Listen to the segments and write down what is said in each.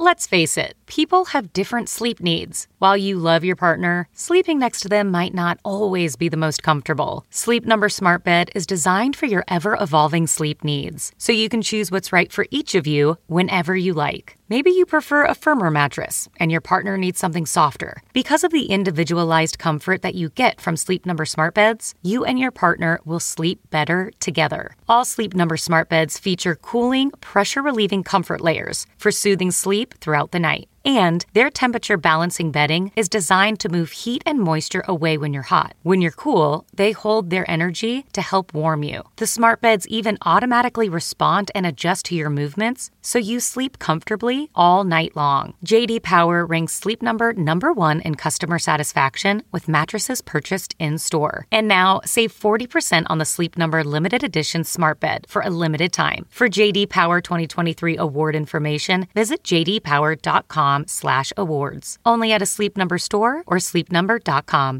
Let's face it, people have different sleep needs. While you love your partner, sleeping next to them might not always be the most comfortable. Sleep Number Smart Bed is designed for your ever-evolving sleep needs, so you can choose what's right for each of you whenever you like. Maybe you prefer a firmer mattress and your partner needs something softer. Because of the individualized comfort that you get from Sleep Number Smart Beds, you and your partner will sleep better together. All Sleep Number Smart Beds feature cooling, pressure-relieving comfort layers for soothing sleep throughout the night. And their temperature balancing bedding is designed to move heat and moisture away when you're hot. When you're cool, they hold their energy to help warm you. The smart beds even automatically respond and adjust to your movements, so you sleep comfortably all night long. JD Power ranks Sleep Number #1 in customer satisfaction with mattresses purchased in-store. And now, save 40% on the Sleep Number limited edition smart bed for a limited time. For JD Power 2023 award information, visit jdpower.com/awards. Only at a Sleep Number store or sleepnumber.com.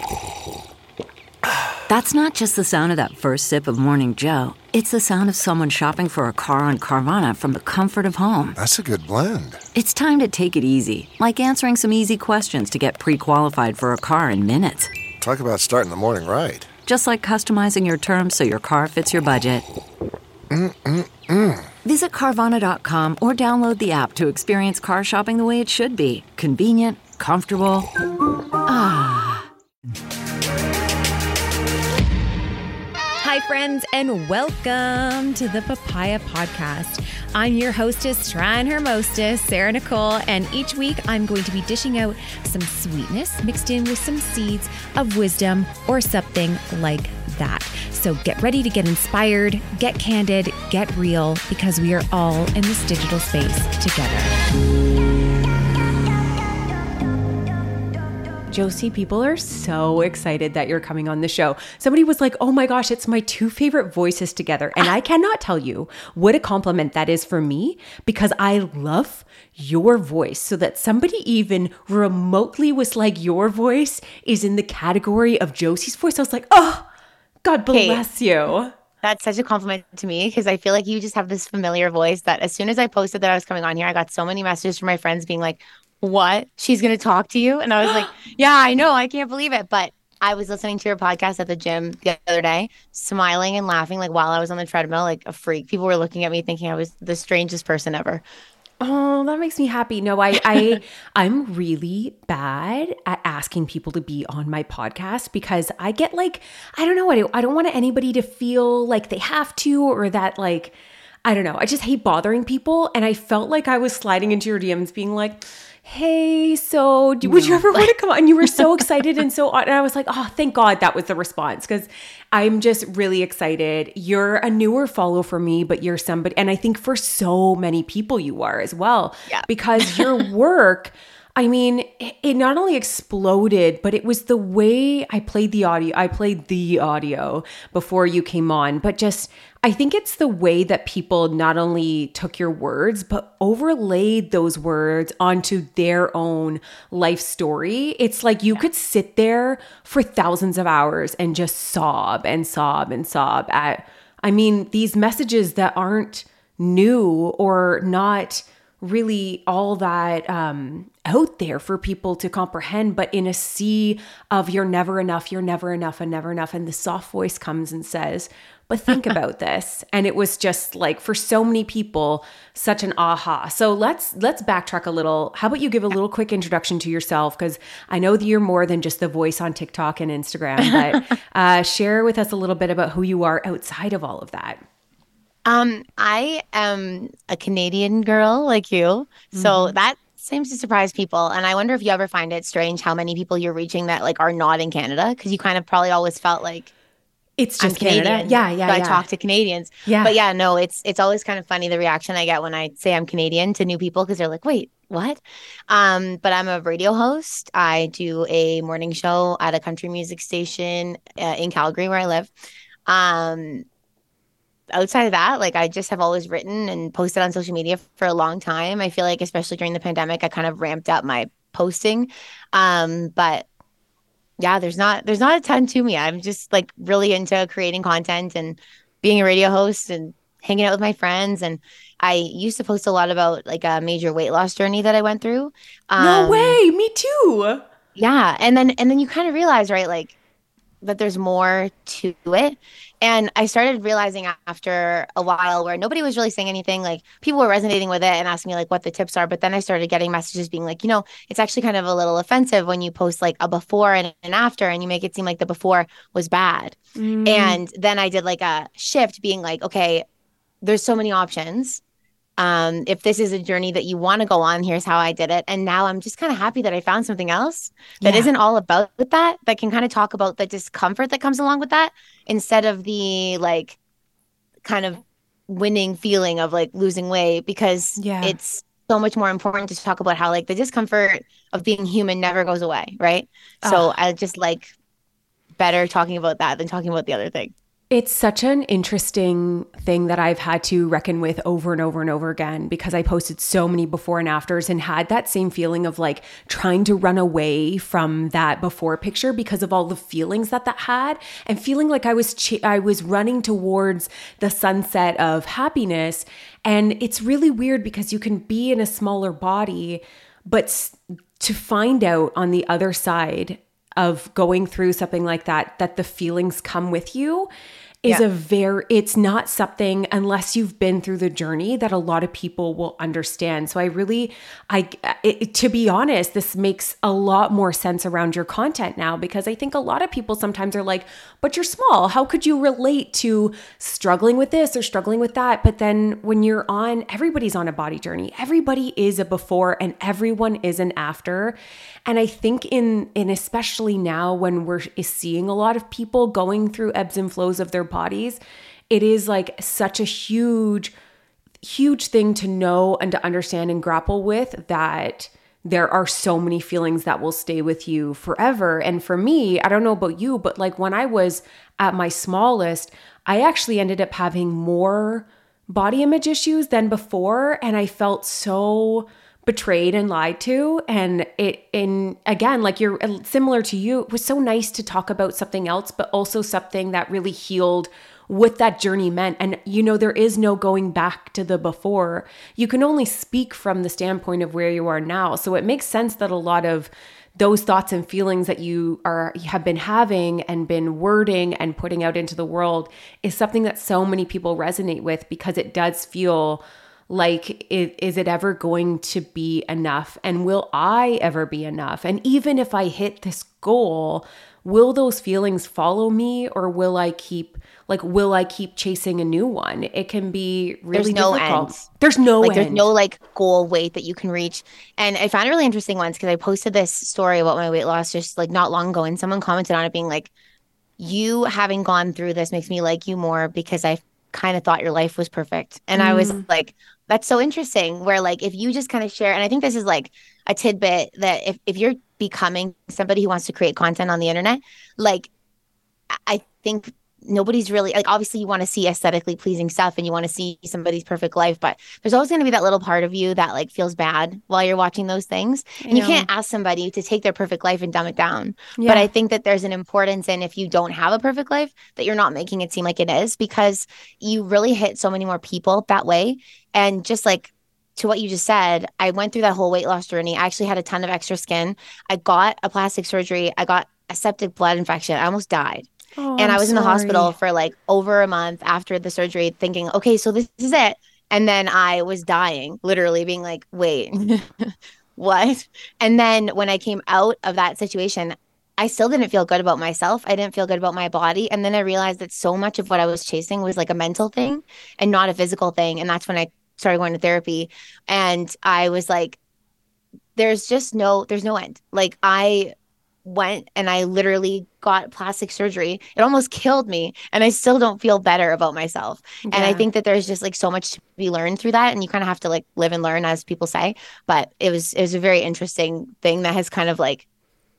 That's not just the sound of that first sip of Morning Joe. It's the sound of someone shopping for a car on Carvana from the comfort of home. That's a good blend. It's time to take it easy, like answering some easy questions to get pre-qualified for a car in minutes. Talk about starting the morning right. Just like customizing your terms so your car fits your budget. Visit Carvana.com or download the app to experience car shopping the way it should be. Convenient, comfortable. Hi, friends, and welcome to the Papaya Podcast. I'm your hostess, Shrine Hermostus, Sarah Nicole, and each week I'm going to be dishing out some sweetness mixed in with some seeds of wisdom or something like that. So get ready to get inspired, get candid, get real, because we are all in this digital space together. Josie, people are so excited that you're coming on the show. Somebody was like, oh my gosh, it's my two favorite voices together. And I cannot tell you what a compliment that is for me, because I love your voice. So that somebody even remotely was like, your voice is in the category of Josie's voice. I was like, oh, God bless you. That's such a compliment to me, because I feel like you just have this familiar voice that as soon as I posted that I was coming on here, I got so many messages from my friends being like, what? She's going to talk to you? And I was like, yeah, I know. I can't believe it. But I was listening to your podcast at the gym the other day, smiling and laughing like while I was on the treadmill, like a freak. People were looking at me thinking I was the strangest person ever. Oh, that makes me happy. No, I'm really bad at asking people to be on my podcast, because I get like, I don't know, I don't want anybody to feel like they have to, or that like, I don't know. I just hate bothering people. And I felt like I was sliding into your DMs being like, hey, so would you ever want to come on? And you were so excited and so on. And I was like, oh, thank God that was the response, because I'm just really excited. You're a newer follow for me, but you're somebody, and I think for so many people you are as well, because your work, I mean, it not only exploded, but it was the way I played the audio. I played the audio before you came on, but just, I think it's the way that people not only took your words, but overlaid those words onto their own life story. It's like you could sit there for thousands of hours and just sob and sob and sob at, I mean, these messages that aren't new or not really all that out there for people to comprehend, but in a sea of you're never enough, and never enough. And the soft voice comes and says, but think about this. And it was just like, for so many people, such an aha. So let's backtrack a little. How about you give a little quick introduction to yourself? Because I know that you're more than just the voice on TikTok and Instagram, but share with us a little bit about who you are outside of all of that. I am a Canadian girl like you. So that seems to surprise people. And I wonder if you ever find it strange how many people you're reaching that like are not in Canada, because you kind of probably always felt like it's just I'm Canadian. Canada. Yeah. So I talk to Canadians. Yeah. But yeah, no, it's always kind of funny the reaction I get when I say I'm Canadian to new people, because they're like, wait, what? But I'm a radio host. I do a morning show at a country music station in Calgary where I live. Outside of that, like I just have always written and posted on social media for a long time. I feel like especially during the pandemic, I kind of ramped up my posting. But yeah, there's not a ton to me. I'm just like really into creating content and being a radio host and hanging out with my friends. And I used to post a lot about like a major weight loss journey that I went through. No way, me too. Yeah. And then you kind of realize, right, like that there's more to it. And I started realizing after a while where nobody was really saying anything, like people were resonating with it and asking me like what the tips are. But then I started getting messages being like, it's actually kind of a little offensive when you post like a before and an after and you make it seem like the before was bad. And then I did like a shift being like, okay, there's so many options. If this is a journey that you want to go on, here's how I did it. And now I'm just kind of happy that I found something else that isn't all about that can kind of talk about the discomfort that comes along with that instead of the like kind of winning feeling of like losing weight, because it's so much more important to talk about how like the discomfort of being human never goes away. Right. So I just like better talking about that than talking about the other thing. It's such an interesting thing that I've had to reckon with over and over and over again, because I posted so many before and afters and had that same feeling of like trying to run away from that before picture because of all the feelings that had, and feeling like I was running towards the sunset of happiness. And it's really weird because you can be in a smaller body, but to find out on the other side of going through something like that the feelings come with you is it's not something, unless you've been through the journey, that a lot of people will understand. So to be honest, this makes a lot more sense around your content now, because I think a lot of people sometimes are like, but you're small. How could you relate to struggling with this or struggling with that? But then when everybody's on a body journey. Everybody is a before and everyone is an after. And I think in especially now when we're seeing a lot of people going through ebbs and flows of their bodies, it is like such a huge thing to know and to understand and grapple with, that there are so many feelings that will stay with you forever. And for me, I don't know about you, but like when I was at my smallest, I actually ended up having more body image issues than before. And I felt so betrayed and lied to. And again, like you're similar to you, it was so nice to talk about something else, but also something that really healed what that journey meant. And there is no going back to the before. You can only speak from the standpoint of where you are now. So it makes sense that a lot of those thoughts and feelings that you have been having and been wording and putting out into the world is something that so many people resonate with, because it does feel like, is it ever going to be enough? And will I ever be enough? And even if I hit this goal, will those feelings follow me, or will I keep chasing a new one? It can be really difficult. There's no end. There's no like goal weight that you can reach. And I found it really interesting once, because I posted this story about my weight loss just like not long ago, and someone commented on it being like, you having gone through this makes me like you more, because I kind of thought your life was perfect. And I was like, that's so interesting, where like if you just kind of share, and I think this is like a tidbit, that if you're becoming somebody who wants to create content on the internet, like I think nobody's really like, obviously you want to see aesthetically pleasing stuff and you want to see somebody's perfect life, but there's always going to be that little part of you that like feels bad while you're watching those things. And you can't ask somebody to take their perfect life and dumb it down. But I think that there's an importance in, if you don't have a perfect life, that you're not making it seem like it is, because you really hit so many more people that way. And just like to what you just said, I went through that whole weight loss journey. I actually had a ton of extra skin. I got a plastic surgery. I got a septic blood infection. I almost died. And I was in the hospital for like over a month after the surgery, thinking, okay, so this is it. And then I was dying, literally being like, wait, what? And then when I came out of that situation, I still didn't feel good about myself. I didn't feel good about my body. And then I realized that so much of what I was chasing was like a mental thing and not a physical thing. And that's when I started going to therapy. And I was like, there's no end. Like I went and I literally got plastic surgery. It almost killed me, and I still don't feel better about myself. And I think that there's just like so much to be learned through that, and you kind of have to like live and learn, as people say. But it was a very interesting thing that has kind of like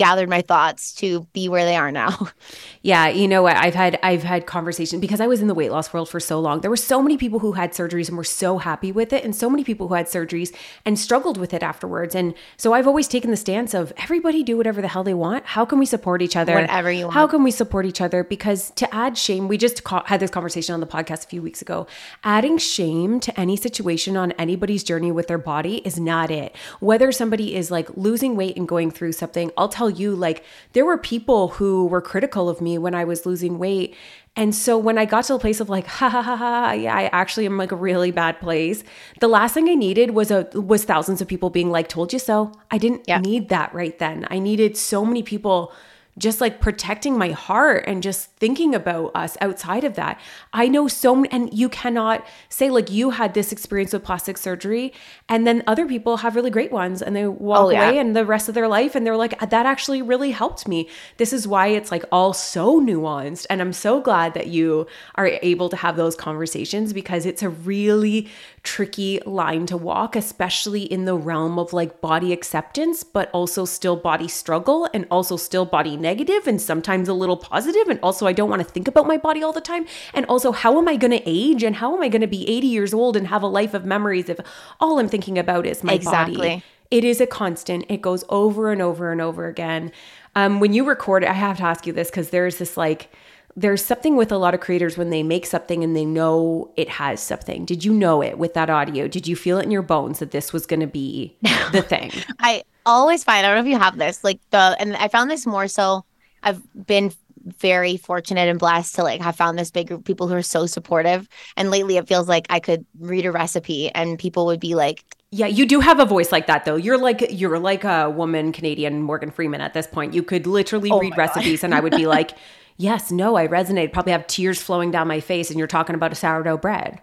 gathered my thoughts to be where they are now. Yeah, you know what? I've had conversations because I was in the weight loss world for so long. There were so many people who had surgeries and were so happy with it, and so many people who had surgeries and struggled with it afterwards. And so I've always taken the stance of everybody do whatever the hell they want. How can we support each other? Whatever you want. How can we support each other? Because to add shame, we just had this conversation on the podcast a few weeks ago. Adding shame to any situation on anybody's journey with their body is not it. Whether somebody is like losing weight and going through something, I'll tell you, like, there were people who were critical of me when I was losing weight. And so when I got to the place of like, yeah, I actually am like a really bad place. The last thing I needed was thousands of people being like, told you so. I didn't need that right then. I needed so many people just like protecting my heart and just thinking about us outside of that. I know so many, and you cannot say like you had this experience with plastic surgery and then other people have really great ones and they walk away and the rest of their life and they're like, that actually really helped me. This is why it's like all so nuanced. And I'm so glad that you are able to have those conversations because it's a really tricky line to walk, especially in the realm of like body acceptance, but also still body struggle and also still body negative and sometimes a little positive. And also I don't want to think about my body all the time. And also how am I going to age and how am I going to be 80 years old and have a life of memories if all I'm thinking about is my body? It is a constant. It goes over and over and over again. When you record it, I have to ask you this because there's this like, there's something with a lot of creators when they make something and they know it has something. Did you know it with that audio? Did you feel it in your bones that this was going to be the thing? I always find, I don't know if you have this, like and I found this more so, I've been very fortunate and blessed to like have found this big group of people who are so supportive. And lately it feels like I could read a recipe and people would be like, yeah, you do have a voice like that though. You're like a woman, Canadian Morgan Freeman at this point. You could literally read recipes and I would be like, yes, no, I resonate. Probably have tears flowing down my face and you're talking about a sourdough bread.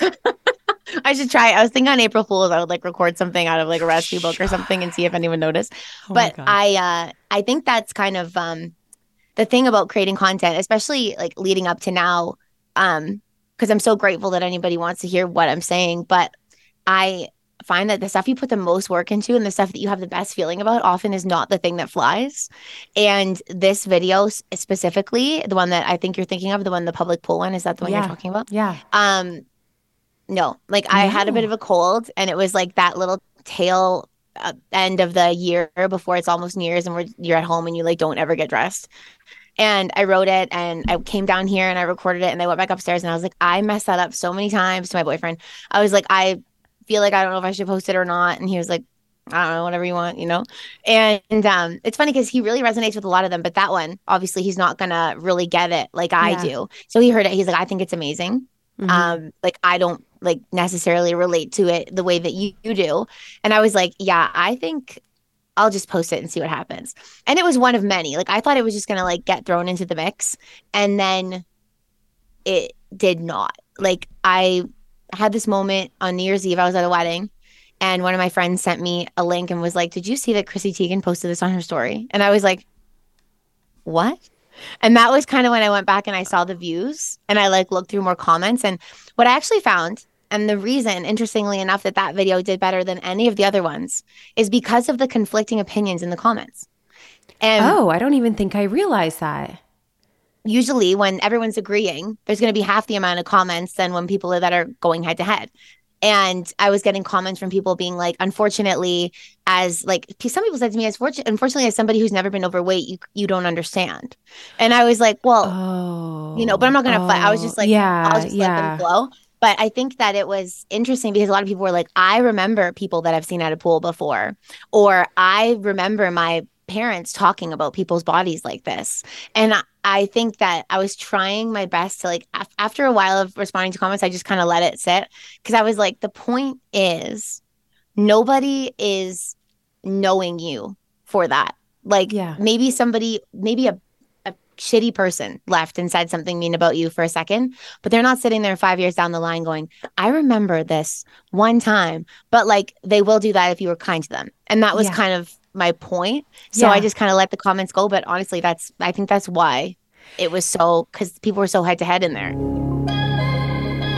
I should try. I was thinking on April Fool's, I would like record something out of like a recipe book or something and see if anyone noticed. But I think that's kind of the thing about creating content, especially like leading up to now, because I'm so grateful that anybody wants to hear what I'm saying. But I find that the stuff you put the most work into and the stuff that you have the best feeling about often is not the thing that flies. And this video specifically, the one that I think you're thinking of, the public poll one, is that the one you're talking about? Yeah. No, like I had a bit of a cold and it was like that little tail end of the year before it's almost New Year's and you're at home and you like don't ever get dressed. And I wrote it and I came down here and I recorded it and I went back upstairs and I was like, I messed that up so many times to my boyfriend. I was like, I feel like I don't know if I should post it or not. And he was like, I don't know, whatever you want, you know? And it's funny because he really resonates with a lot of them. But that one, obviously, he's not going to really get it like I do. So he heard it. He's like, I think it's amazing. Like, I don't like necessarily relate to it the way that you do. And I was like, yeah, I think I'll just post it and see what happens. And it was one of many. Like, I thought it was just going to like get thrown into the mix. And then it did not. Like, I had this moment on New Year's Eve. I was at a wedding and one of my friends sent me a link and was like, did you see that Chrissy Teigen posted this on her story? And I was like, what? And that was kind of when I went back and I saw the views and I like looked through more comments. And what I actually found, and the reason, interestingly enough, that video did better than any of the other ones is because of the conflicting opinions in the comments. And I don't even think I realized that. Usually when everyone's agreeing, there's going to be half the amount of comments than when people that are going head to head. And I was getting comments from people being like, unfortunately, as like some people said to me, unfortunately, as somebody who's never been overweight, you don't understand. And I was like, well, you know, but I'm not going to fight. I was just like, I'll just let them flow. But I think that it was interesting because a lot of people were like, I remember people that I've seen at a pool before, or I remember my parents talking about people's bodies like this. And I think that I was trying my best to like, after a while of responding to comments, I just kind of let it sit because I was like, the point is nobody is knowing you for that. Like maybe a shitty person left and said something mean about you for a second, but they're not sitting there 5 years down the line going, I remember this one time, but like they will do that if you were kind to them. And that was kind of my point. So I just kind of let the comments go. But honestly, I think that's why it was so, because people were so head to head in there.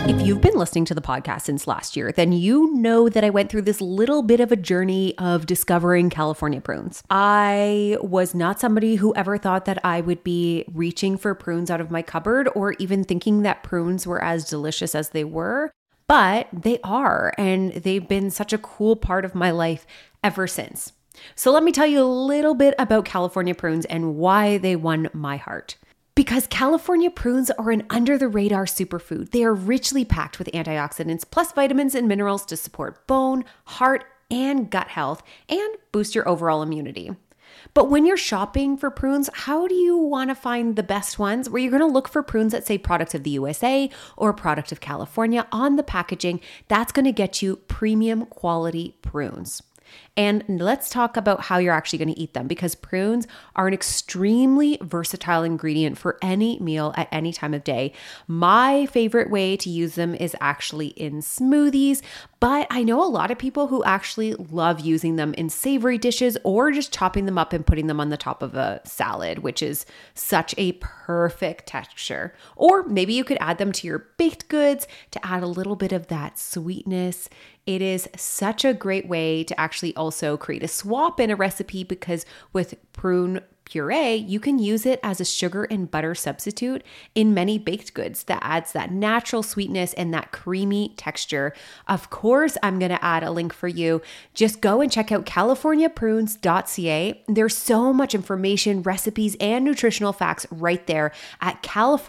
If you've been listening to the podcast since last year, then you know that I went through this little bit of a journey of discovering California prunes. I was not somebody who ever thought that I would be reaching for prunes out of my cupboard or even thinking that prunes were as delicious as they were, but they are, and they've been such a cool part of my life ever since. So let me tell you a little bit about California prunes and why they won my heart. Because California prunes are an under-the-radar superfood. They are richly packed with antioxidants plus vitamins and minerals to support bone, heart, and gut health and boost your overall immunity. But when you're shopping for prunes, how do you want to find the best ones? Where you're going to look for prunes that say product of the USA or product of California on the packaging. That's going to get you premium quality prunes. And let's talk about how you're actually going to eat them, because prunes are an extremely versatile ingredient for any meal at any time of day. My favorite way to use them is actually in smoothies, but I know a lot of people who actually love using them in savory dishes or just chopping them up and putting them on the top of a salad, which is such a perfect texture. Or maybe you could add them to your baked goods to add a little bit of that sweetness. It is such a great way to actually also create a swap in a recipe, because with prune puree, you can use it as a sugar and butter substitute in many baked goods that adds that natural sweetness and that creamy texture. Of course, I'm going to add a link for you. Just go and check out californiaprunes.ca. There's so much information, recipes, and nutritional facts right there at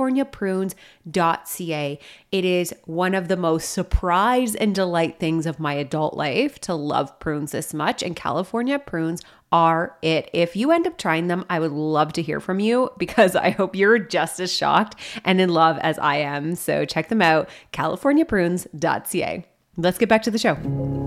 californiaprunes.ca. It is one of the most surprise and delight things of my adult life to love prunes this much, and California prunes are it. If you end up trying them, I would love to hear from you, because I hope you're just as shocked and in love as I am. So check them out, californiaprunes.ca. Let's get back to the show.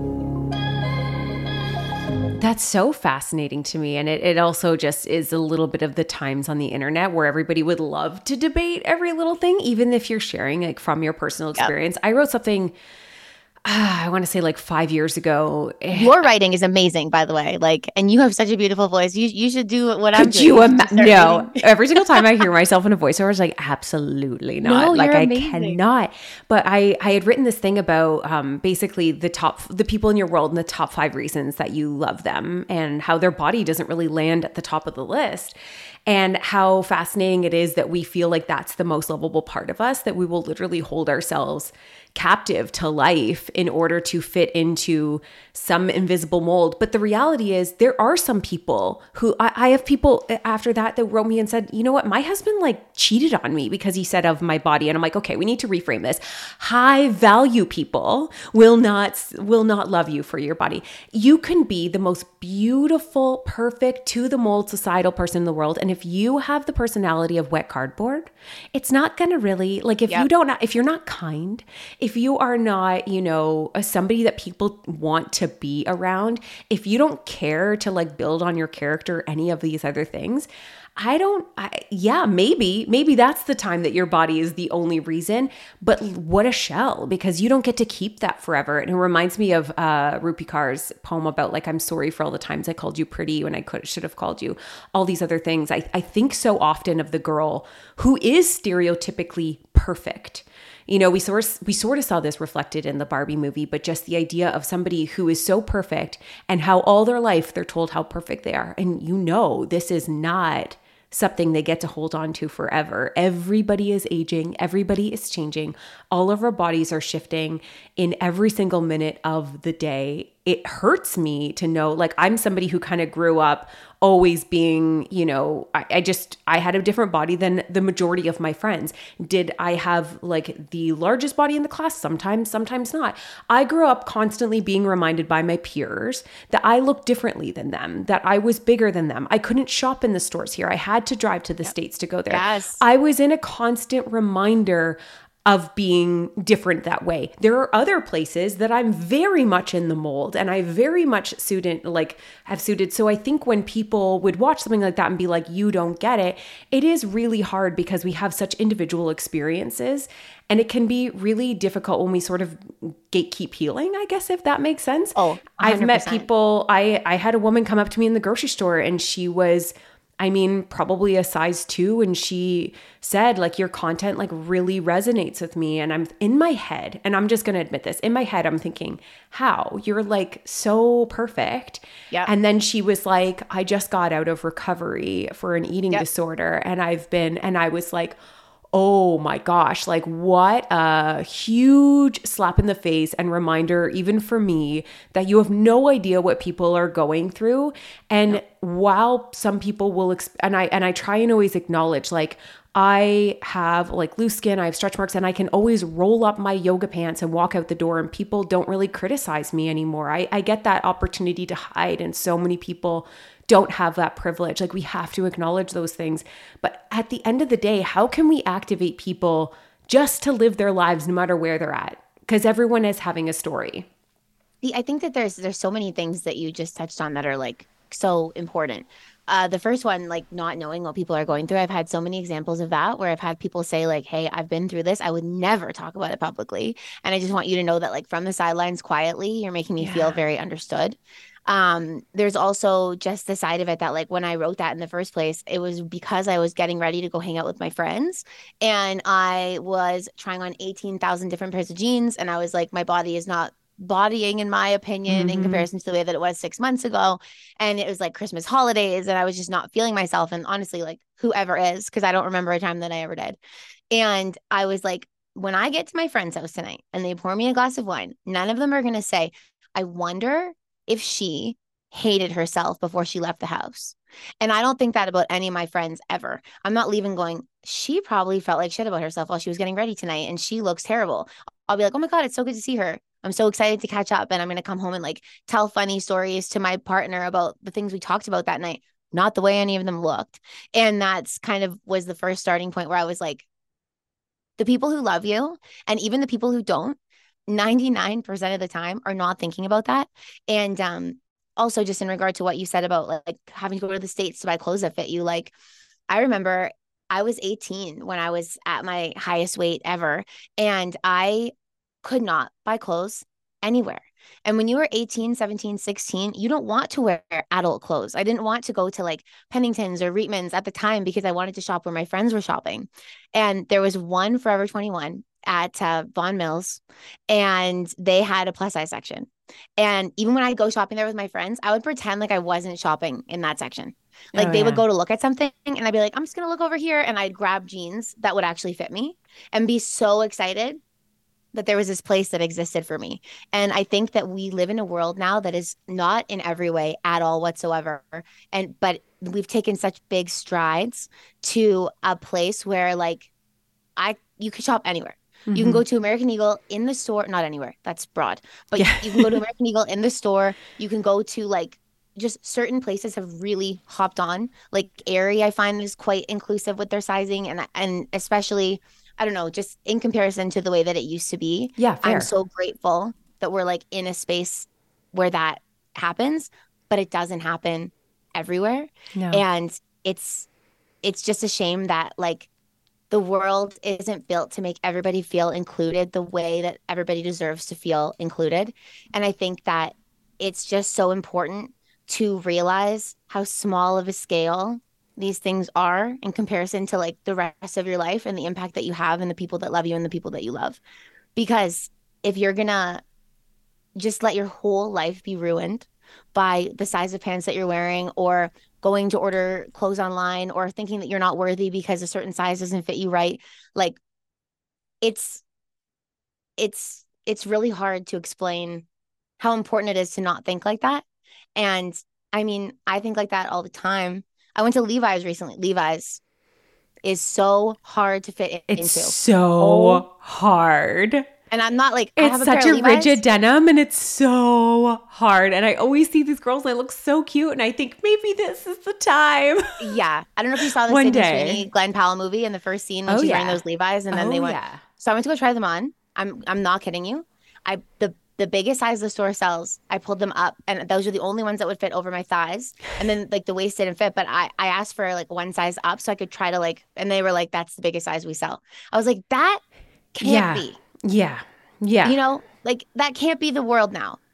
That's so fascinating to me. And it also just is a little bit of the times on the internet where everybody would love to debate every little thing, even if you're sharing like from your personal experience. Yep. I wrote something, I want to say like 5 years ago. Your writing is amazing, by the way. Like, and you have such a beautiful voice. You should do what I'm doing. No, every single time I hear myself in a voiceover, I was like, absolutely not. No, like you're I amazing. cannot. But I had written this thing about basically the people in your world and the top 5 reasons that you love them, and how their body doesn't really land at the top of the list. And how fascinating it is that we feel like that's the most lovable part of us, that we will literally hold ourselves captive to life in order to fit into some invisible mold. But the reality is there are some people who I have people after that wrote me and said, you know what, my husband like cheated on me because he said of my body. And I'm like, okay, we need to reframe this. High value people will not love you for your body. You can be the most beautiful, perfect, to the mold societal person in the world. And if you have the personality of wet cardboard, it's not going to really, like, if you're not kind, if you are not, somebody that people want to be around, if you don't care to like build on your character, any of these other things, maybe that's the time that your body is the only reason, but what a shell, because you don't get to keep that forever. And it reminds me of Rupi Kaur's poem about like, I'm sorry for all the times I called you pretty when I should have called you all these other things. I think so often of the girl who is stereotypically perfect. We sort of saw this reflected in the Barbie movie, but just the idea of somebody who is so perfect and how all their life they're told how perfect they are. And this is not something they get to hold on to forever. Everybody is aging. Everybody is changing. All of our bodies are shifting in every single minute of the day. It hurts me to know, like, I'm somebody who kind of grew up always being, I had a different body than the majority of my friends. Did I have like the largest body in the class? Sometimes not. I grew up constantly being reminded by my peers that I looked differently than them, that I was bigger than them. I couldn't shop in the stores here. I had to drive to the States to go there. Yes. I was in a constant reminder of being different that way. There are other places that I'm very much in the mold and I very much have suited. So I think when people would watch something like that and be like, you don't get it, it is really hard because we have such individual experiences, and it can be really difficult when we sort of gatekeep healing, I guess, if that makes sense. Oh, 100%. I've met people, I had a woman come up to me in the grocery store and she was I mean, probably a size 2. And she said, like, your content like really resonates with me. And I'm in my head, and I'm just going to admit this, in my head, I'm thinking, how? You're like so perfect. Yep. And then she was like, I just got out of recovery for an eating disorder. And I was like, oh my gosh, like what a huge slap in the face and reminder, even for me, that you have no idea what people are going through. And while some people will, and I try and always acknowledge, like, I have like loose skin, I have stretch marks, and I can always roll up my yoga pants and walk out the door, and people don't really criticize me anymore. I get that opportunity to hide, and so many people don't have that privilege. Like, we have to acknowledge those things. But at the end of the day, how can we activate people just to live their lives no matter where they're at? Because everyone is having a story. I think that there's so many things that you just touched on that are like so important. The first one, like not knowing what people are going through. I've had so many examples of that where I've had people say like, hey, I've been through this. I would never talk about it publicly. And I just want you to know that like from the sidelines quietly, you're making me feel very understood. There's also just the side of it that like when I wrote that in the first place, it was because I was getting ready to go hang out with my friends, and I was trying on 18,000 different pairs of jeans. And I was like, my body is not bodying, in my opinion, in comparison to the way that it was 6 months ago. And it was like Christmas holidays, and I was just not feeling myself. And honestly, like whoever is, because I don't remember a time that I ever did. And I was like, when I get to my friend's house tonight and they pour me a glass of wine, none of them are going to say, I wonder if she hated herself before she left the house. And I don't think that about any of my friends ever. I'm not leaving going, she probably felt like shit about herself while she was getting ready tonight and she looks terrible. I'll be like, oh my God, it's so good to see her. I'm so excited to catch up. And I'm going to come home and like tell funny stories to my partner about the things we talked about that night. Not the way any of them looked. And that's kind of was the first starting point where I was like, the people who love you and even the people who don't, 99% of the time are not thinking about that. And also just in regard to what you said about like having to go to the States to buy clothes that fit you. Like I remember I was 18 when I was at my highest weight ever, and I could not buy clothes anywhere. And when you were 18, 17, 16, you don't want to wear adult clothes. I didn't want to go to like Pennington's or Reitman's at the time because I wanted to shop where my friends were shopping. And there was one Forever 21 at Vaughan Mills, and they had a plus size section. And even when I'd go shopping there with my friends, I would pretend like I wasn't shopping in that section. Like they would go to look at something and I'd be like, I'm just going to look over here. And I'd grab jeans that would actually fit me and be so excited that there was this place that existed for me. And I think that we live in a world now that is not in every way at all whatsoever. But we've taken such big strides to a place where like you could shop anywhere. You can go to American Eagle in the store, not anywhere, that's broad, but you can go to American Eagle in the store. You can go to like just certain places have really hopped on. Like Aerie, I find is quite inclusive with their sizing, and especially, I don't know, just in comparison to the way that it used to be. Yeah, fair. I'm so grateful that we're like in a space where that happens, but it doesn't happen everywhere. No. And it's just a shame that like the world isn't built to make everybody feel included the way that everybody deserves to feel included. And I think that it's just so important to realize how small of a scale these things are in comparison to like the rest of your life and the impact that you have and the people that love you and the people that you love. Because if you're gonna just let your whole life be ruined by the size of pants that you're wearing, or going to order clothes online, or thinking that you're not worthy because a certain size doesn't fit you right, like it's really hard to explain how important it is to not think like that. And I mean, I think like that all the time. I went to Levi's recently. Levi's is so hard to fit into. It's so hard. And I'm not like, it's such a rigid denim, and it's so hard. And I always see these girls and they look so cute, and I think maybe this is the time. Yeah. I don't know if you saw the Sydney Sweeney, Glenn Powell movie in the first scene when she's wearing those Levi's, and then they went. Yeah. So I went to go try them on. I'm not kidding you. The biggest size the store sells, I pulled them up, and those are the only ones that would fit over my thighs. And then like the waist didn't fit, but I asked for like one size up so I could try to like, and they were like, that's the biggest size we sell. I was like, that can't be. Yeah. Yeah. You know, like that can't be the world now.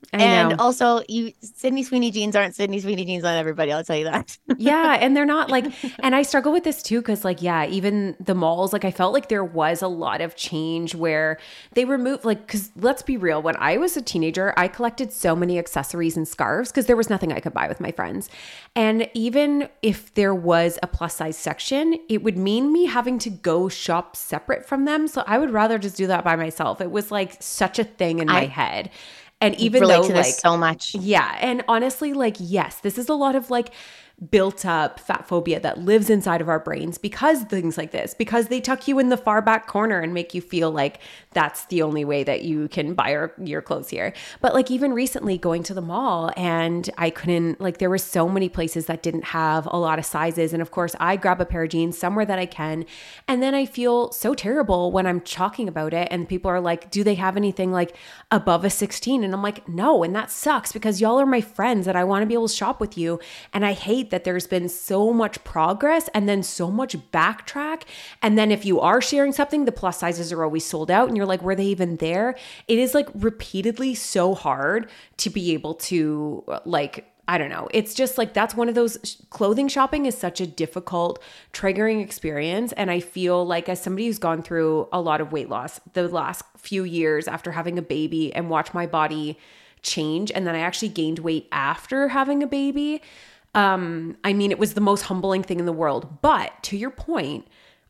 And also, Sydney Sweeney jeans aren't Sydney Sweeney jeans on everybody. I'll tell you that. Yeah. And they're not like, and I struggle with this too. Cause like, yeah, even the malls, like I felt like there was a lot of change where they removed like, cause let's be real. When I was a teenager, I collected so many accessories and scarves because there was nothing I could buy with my friends. And even if there was a plus size section, it would mean me having to go shop separate from them. So I would rather just do that by myself. It was like such a thing in my head. And even relate though to this so much. Yeah. And honestly, like, yes, this is a lot of like built up fat phobia that lives inside of our brains because things like this, because they tuck you in the far back corner and make you feel like that's the only way that you can buy your clothes here. But like even recently going to the mall and I couldn't, like there were so many places that didn't have a lot of sizes. And of course I grab a pair of jeans somewhere that I can. And then I feel so terrible when I'm talking about it and people are like, do they have anything like above a 16? And I'm like, no. And that sucks because y'all are my friends that I want to be able to shop with you. And I hate that there's been so much progress and then so much backtrack. And then if you are sharing something, the plus sizes are always sold out and you're like, were they even there? It is like repeatedly so hard to be able to like, I don't know. It's just like, that's one of those clothing shopping is such a difficult triggering experience. And I feel like as somebody who's gone through a lot of weight loss the last few years after having a baby and watch my body change. And then I actually gained weight after having a baby. I mean, it was the most humbling thing in the world. But to your point,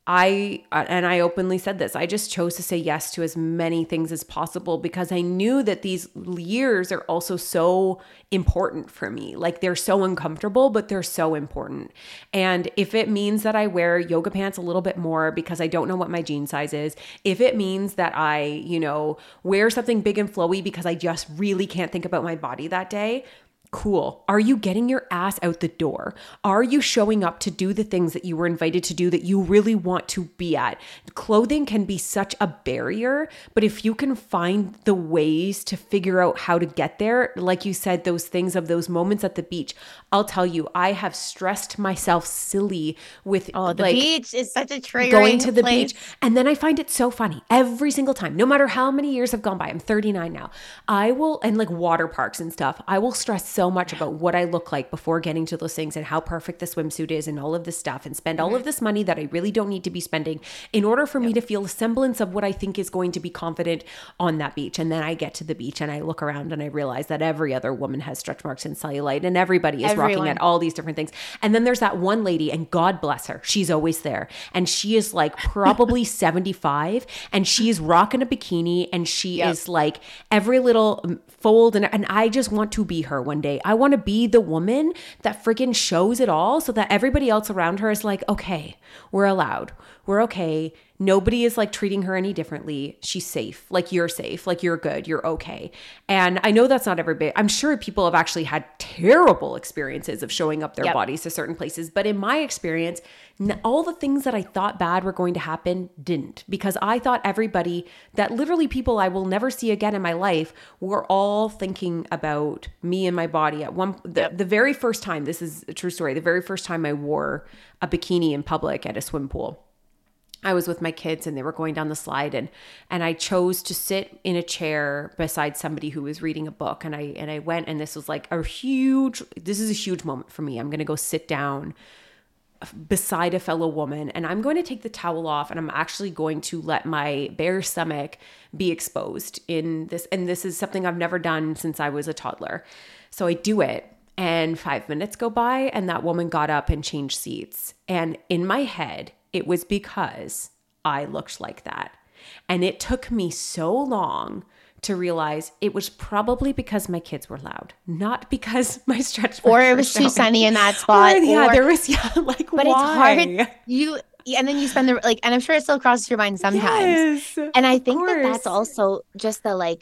I openly said this, I just chose to say yes to as many things as possible because I knew that these years are also so important for me. Like they're so uncomfortable, but they're so important. And if it means that I wear yoga pants a little bit more because I don't know what my jean size is, if it means that I, wear something big and flowy because I just really can't think about my body that day, cool. Are you getting your ass out the door? Are you showing up to do the things that you were invited to do that you really want to be at? Clothing can be such a barrier, but if you can find the ways to figure out how to get there, like you said, those things of those moments at the beach, I'll tell you, I have stressed myself silly with the beach is such a triggering going to the place. beach. And then I find it so funny every single time, no matter how many years have gone by, I'm 39 now. And like water parks and stuff, I will stress so much about what I look like before getting to those things and how perfect the swimsuit is and all of this stuff and spend all of this money that I really don't need to be spending in order for me to feel a semblance of what I think is going to be confident on that beach. And then I get to the beach and I look around and I realize that every other woman has stretch marks and cellulite and everybody is rocking at all these different things. And then there's that one lady, and God bless her, she's always there. And she is like probably 75 and she is rocking a bikini and she is like every little fold. And I just want to be her one day. I want to be the woman that freaking shows it all so that everybody else around her is like, okay, we're allowed. We're okay. Nobody is like treating her any differently. She's safe. Like you're safe. Like you're good. You're okay. And I know that's not everybody. I'm sure people have actually had terrible experiences of showing up their bodies to certain places. But in my experience, all the things that I thought bad were going to happen didn't, because I thought everybody, that literally people I will never see again in my life, were all thinking about me and my body. At the very first time, this is a true story, the very first time I wore a bikini in public at a swim pool, I was with my kids and they were going down the slide and I chose to sit in a chair beside somebody who was reading a book. And I went, and this was like this is a huge moment for me. I'm going to go sit down beside a fellow woman and I'm going to take the towel off and I'm actually going to let my bare stomach be exposed in this. And this is something I've never done since I was a toddler. So I do it. And 5 minutes go by and that woman got up and changed seats. And in my head, it was because I looked like that. And it took me so long to realize it was probably because my kids were loud, not because my stretch marks or it was too sunny in that spot. There was like, but why? It's hard. And then you spend and I'm sure it still crosses your mind sometimes. Yes, and I think that's also just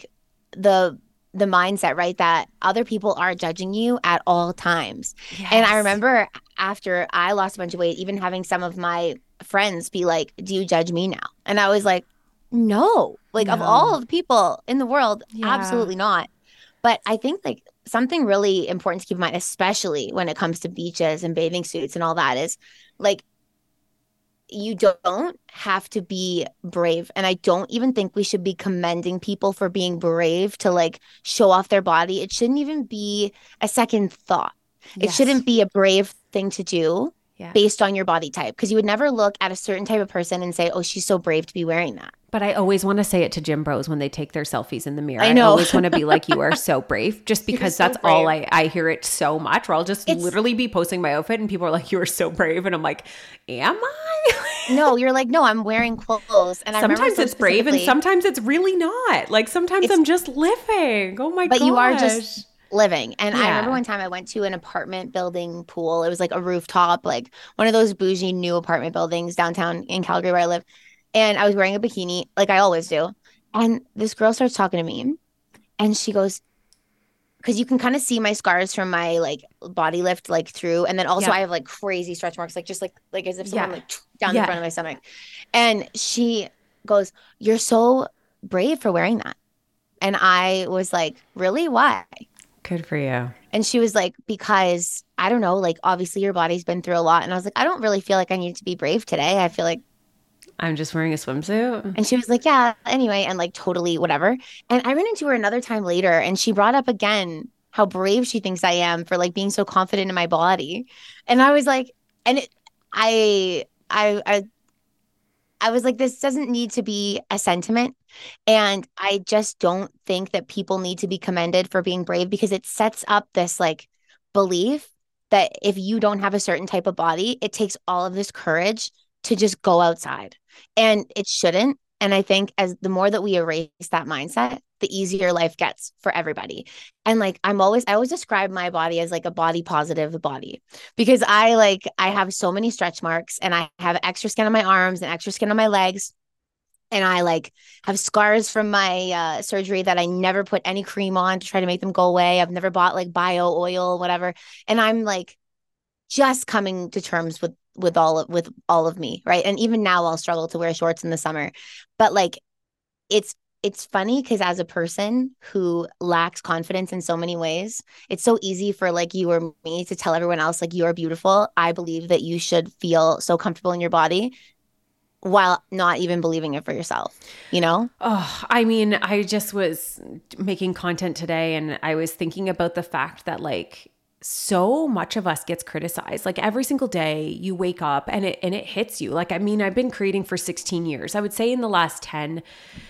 the mindset, right? That other people are judging you at all times. Yes. And I remember after I lost a bunch of weight, even having some of my friends be like, do you judge me now? And I was like, no, of all of the people in the world, absolutely not. But I think something really important to keep in mind, especially when it comes to beaches and bathing suits and all that, is you don't have to be brave. And I don't even think we should be commending people for being brave to like show off their body. It shouldn't even be a second thought. It Yes. shouldn't be a brave thing to do Yeah. based on your body type, because you would never look at a certain type of person and say, oh, she's so brave to be wearing that. But I always want to say it to gym bros when they take their selfies in the mirror. I know. I always want to be like, you are so brave, just because so that's all brave. I hear it so much. Or I'll just literally be posting my outfit and people are like, you are so brave. And I'm like, am I? No, you're like, no, I'm wearing clothes. And I remember Sometimes so it's brave and specifically- sometimes it's really not. Like sometimes I'm just living. Oh my gosh. But you are just living. And I Yeah. remember one time I went to an apartment building pool. It was like a rooftop, like one of those bougie new apartment buildings downtown in Calgary where I live. And I was wearing a bikini like I always do. And this girl starts talking to me and she goes, because you can kind of see my scars from my like body lift like through. And then also Yeah. I have like crazy stretch marks, like just like as if someone Yeah. like down Yeah. the front of my stomach. And she goes, you're so brave for wearing that. And I was like, really? Why? Good for you. And she was like, because I don't know, like obviously your body's been through a lot. And I was like, I don't really feel like I need to be brave today. I feel like, I'm just wearing a swimsuit. and she was like, yeah, anyway, and like totally whatever. And I ran into her another time later and she brought up again how brave she thinks I am for like being so confident in my body. And I was like, and it, I was like, this doesn't need to be a sentiment. And I just don't think that people need to be commended for being brave, because it sets up this like belief that if you don't have a certain type of body, it takes all of this courage to just go outside. And it shouldn't. And I think as the more that we erase that mindset, the easier life gets for everybody. And like I always describe my body as like a body positive body, because I have so many stretch marks and I have extra skin on my arms and extra skin on my legs. And I like have scars from my surgery that I never put any cream on to try to make them go away. I've never bought like bio oil, whatever. And I'm like just coming to terms with all of me, right? And even now I'll struggle to wear shorts in the summer. But like it's funny because as a person who lacks confidence in so many ways, it's so easy for like you or me to tell everyone else like you're beautiful. I believe that you should feel so comfortable in your body while not even believing it for yourself, you know? Oh, I mean, I just was making content today and I was thinking about the fact that like so much of us gets criticized. Like every single day you wake up and it hits you. Like, I mean, I've been creating for 16 years. I would say in the last 10,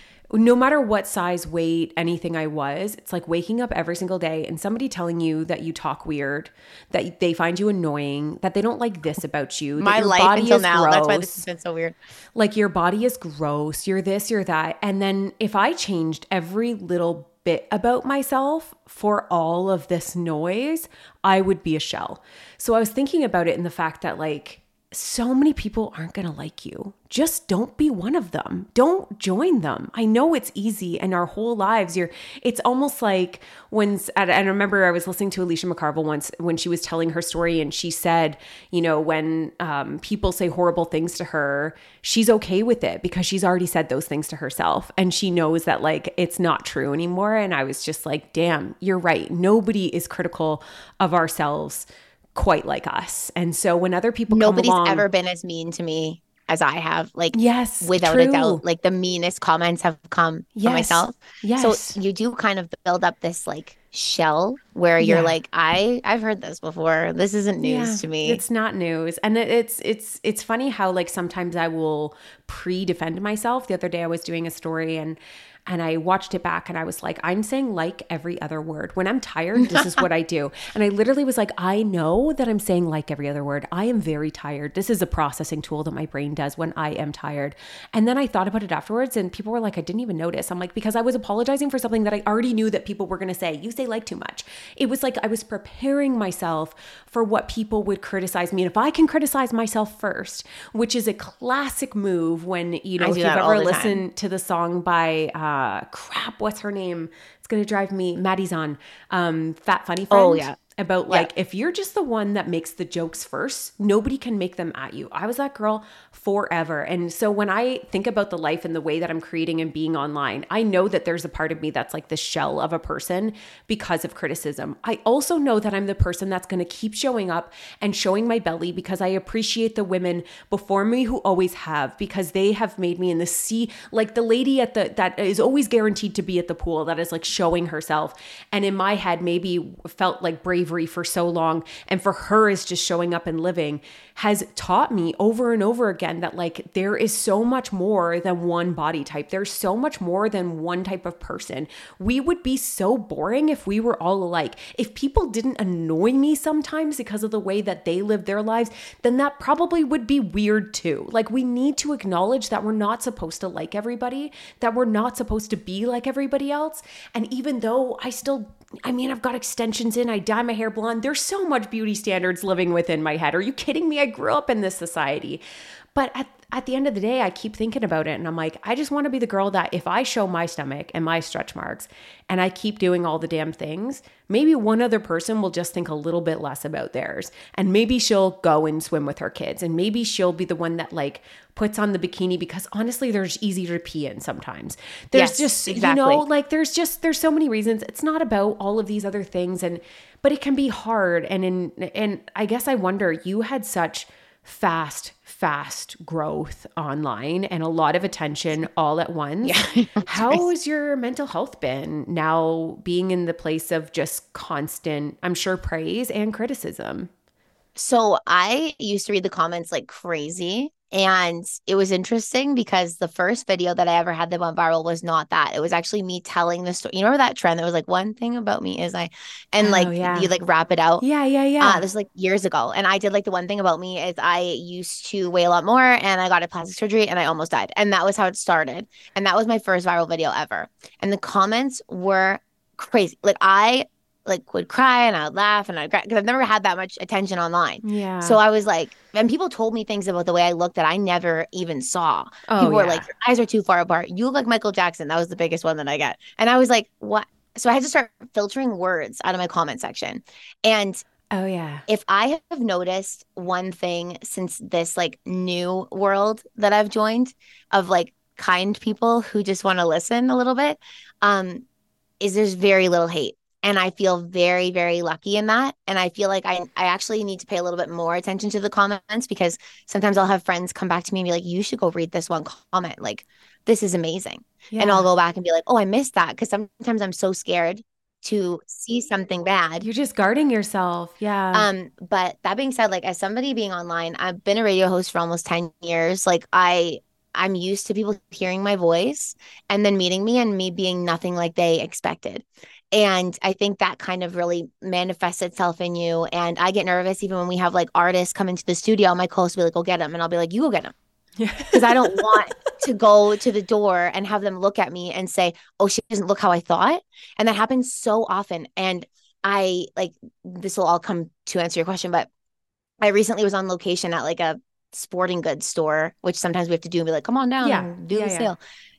no matter what size, weight, anything I was, it's like waking up every single day and somebody telling you that you talk weird, that they find you annoying, that they don't like this about you. That My your life body until is now. That's why gross. this has been so weird. Like your body is gross, you're this, you're that. And then if I changed every little bit about myself for all of this noise, I would be a shell. So I was thinking about it in the fact that like so many people aren't going to like you. Just don't be one of them. Don't join them. I know it's easy and our whole lives it's almost like and I remember I was listening to Alicia McCarville once when she was telling her story and she said, you know, when people say horrible things to her, she's okay with it because she's already said those things to herself and she knows that like it's not true anymore. And I was just like, damn, you're right. Nobody is critical of ourselves quite like us. And so when other people Nobody's come along, ever been as mean to me as I have. Like, yes, without true. a doubt, like the meanest comments have come Yes. from myself. Yes. So you do kind of build up this like shell where you're Yeah. like, I've heard this before. This isn't news to me. It's not news. And it's funny how like sometimes I will pre-defend myself. The other day I was doing a story and I watched it back and I was like, I'm saying like every other word. When I'm tired, this is what I do. And I literally was like, I know that I'm saying like every other word. I am very tired. This is a processing tool that my brain does when I am tired. And then I thought about it afterwards and people were like, I didn't even notice. I'm like, because I was apologizing for something that I already knew that people were going to say. You say like too much. It was like I was preparing myself for what people would criticize me. And if I can criticize myself first, which is a classic move when, you know, I if do you've that all ever the time. listened to the song by what's her name? It's gonna drive me. Maddie's on Fat Funny Friend. Oh, yeah. about like, if you're just the one that makes the jokes first, nobody can make them at you. I was that girl forever. And so when I think about the life and the way that I'm creating and being online, I know that there's a part of me that's like the shell of a person because of criticism. I also know that I'm the person that's going to keep showing up and showing my belly because I appreciate the women before me who always have, because they have made me in the sea, like the lady at that is always guaranteed to be at the pool, that is like showing herself. And in my head, maybe felt like bravery for so long. And for her is just showing up and living, has taught me over and over again that like there is so much more than one body type. There's so much more than one type of person. We would be so boring if we were all alike. If people didn't annoy me sometimes because of the way that they live their lives, then that probably would be weird too. Like we need to acknowledge that we're not supposed to like everybody, that we're not supposed to be like everybody else. And even though I've got extensions in, I dye my hair blonde, there's so much beauty standards living within my head. Are you kidding me? I grew up in this society. But at the end of the day, I keep thinking about it and I'm like, I just want to be the girl that if I show my stomach and my stretch marks and I keep doing all the damn things, maybe one other person will just think a little bit less about theirs. And maybe she'll go and swim with her kids. And maybe she'll be the one that like puts on the bikini because honestly, there's easier to pee in sometimes. There's there's so many reasons. It's not about all of these other things. But it can be hard. And I guess I wonder, you had such fast growth online and a lot of attention all at once. Yeah, how has your mental health been now being in the place of just constant, I'm sure, praise and criticism? So I used to read the comments like crazy. And it was interesting because the first video that I ever had that went viral was not that. It was actually me telling the story. You remember that trend that was like, one thing about me is you like wrap it out. Yeah. This was like years ago. And I did like the one thing about me is I used to weigh a lot more and I got a plastic surgery and I almost died. And that was how it started. And that was my first viral video ever. And the comments were crazy. Like I would cry and I would laugh and I'd cry because I've never had that much attention online. Yeah. So I was like, and people told me things about the way I looked that I never even saw. People were like, your eyes are too far apart. You look like Michael Jackson. That was the biggest one that I get. And I was like, what? So I had to start filtering words out of my comment section. And if I have noticed one thing since this like new world that I've joined of like kind people who just want to listen a little bit, is there's very little hate. And I feel very, very lucky in that. And I feel like I actually need to pay a little bit more attention to the comments because sometimes I'll have friends come back to me and be like, you should go read this one comment. Like, this is amazing. Yeah. And I'll go back and be like, oh, I missed that. Because sometimes I'm so scared to see something bad. You're just guarding yourself. Yeah. But that being said, like as somebody being online, I've been a radio host for almost 10 years. Like I'm used to people hearing my voice and then meeting me and me being nothing like they expected. And I think that kind of really manifests itself in you. And I get nervous even when we have like artists come into the studio. My co-host will be like, go get them. And I'll be like, you go get them. Because I don't want to go to the door and have them look at me and say, oh, she doesn't look how I thought. And that happens so often. And I like, this will all come to answer your question, but I recently was on location at like a sporting goods store, which sometimes we have to do and be like, come on down and do the sale.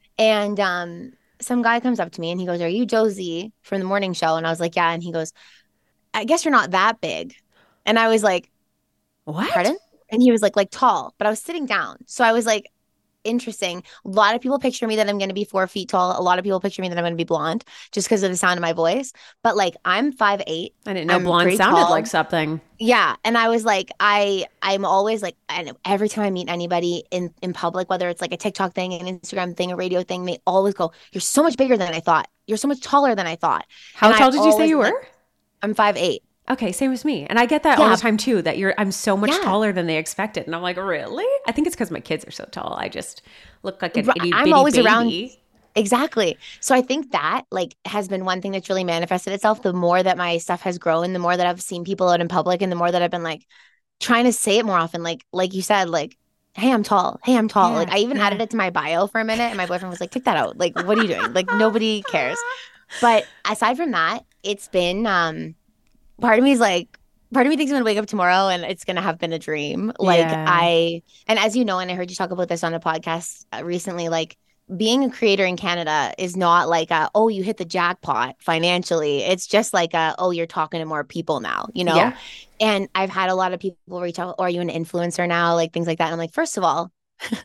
And some guy comes up to me and he goes, are you Josie from the morning show? And I was like, yeah. And he goes, I guess you're not that big. And I was like, what? Pardon? And he was like tall, but I was sitting down. So I was like, interesting. A lot of people picture me that I'm going to be 4 feet tall. A lot of people picture me that I'm going to be blonde just because of the sound of my voice. But like I'm 5'8". I didn't know blonde sounded like something. Yeah. And I was like, I'm always like, and every time I meet anybody in public, whether it's like a TikTok thing, an Instagram thing, a radio thing, they always go, you're so much bigger than I thought. You're so much taller than I thought. How tall did you say you were? Like, I'm 5'8". Okay, same as me. And I get that all the time too, that I'm so much taller than they expected. And I'm like, really? I think it's because my kids are so tall. I just look like an itty bitty I'm always baby. Around. Exactly. So I think that like has been one thing that's really manifested itself. The more that my stuff has grown, the more that I've seen people out in public and the more that I've been like trying to say it more often. Like you said, like, hey, I'm tall. Hey, I'm tall. Like I even added it to my bio for a minute and my boyfriend was like, take that out. Like, what are you doing? Like nobody cares. But aside from that, it's been, part of me thinks I'm gonna wake up tomorrow and it's gonna have been a dream. Like and as you know, and I heard you talk about this on a podcast recently, like being a creator in Canada is not like oh, you hit the jackpot financially. It's just like oh, you're talking to more people now, you know? Yeah. And I've had a lot of people reach out, or are you an influencer now? Like things like that. And I'm like, first of all,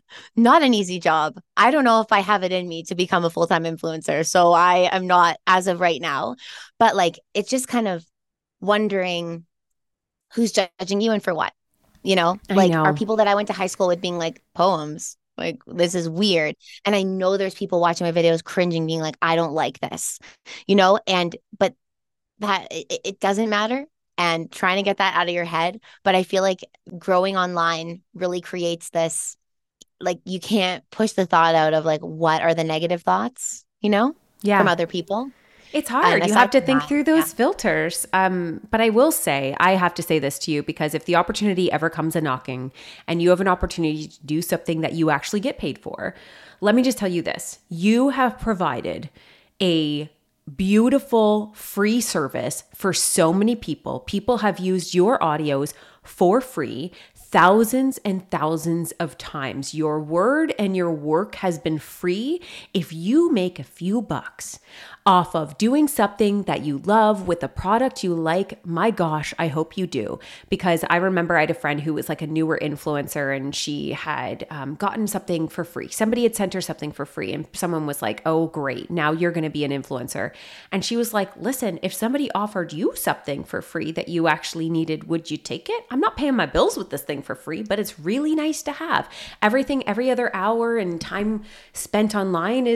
not an easy job. I don't know if I have it in me to become a full-time influencer. So I am not as of right now. But like, it's just kind of wondering who's judging you and for what, you know? Like, are people that I went to high school with being like, poems? Like, this is weird. And I know there's people watching my videos cringing, being like, I don't like this, you know? But that it doesn't matter. And trying to get that out of your head. But I feel like growing online really creates this, like, you can't push the thought out of like, what are the negative thoughts, you know, from other people. It's hard. You have to think through those filters. But I will say, I have to say this to you, because if the opportunity ever comes a knocking and you have an opportunity to do something that you actually get paid for, let me just tell you this. You have provided a beautiful free service for so many people. People have used your audios for free thousands and thousands of times. Your word and your work has been free. If you make a few bucks off of doing something that you love with a product you like, my gosh, I hope you do. Because I remember I had a friend who was like a newer influencer, and she had gotten something for free. Somebody had sent her something for free, and someone was like, oh, great, now you're going to be an influencer. And she was like, listen, if somebody offered you something for free that you actually needed, would you take it? I'm not paying my bills with this thing for free, but it's really nice to have. Everything, every other hour and time spent online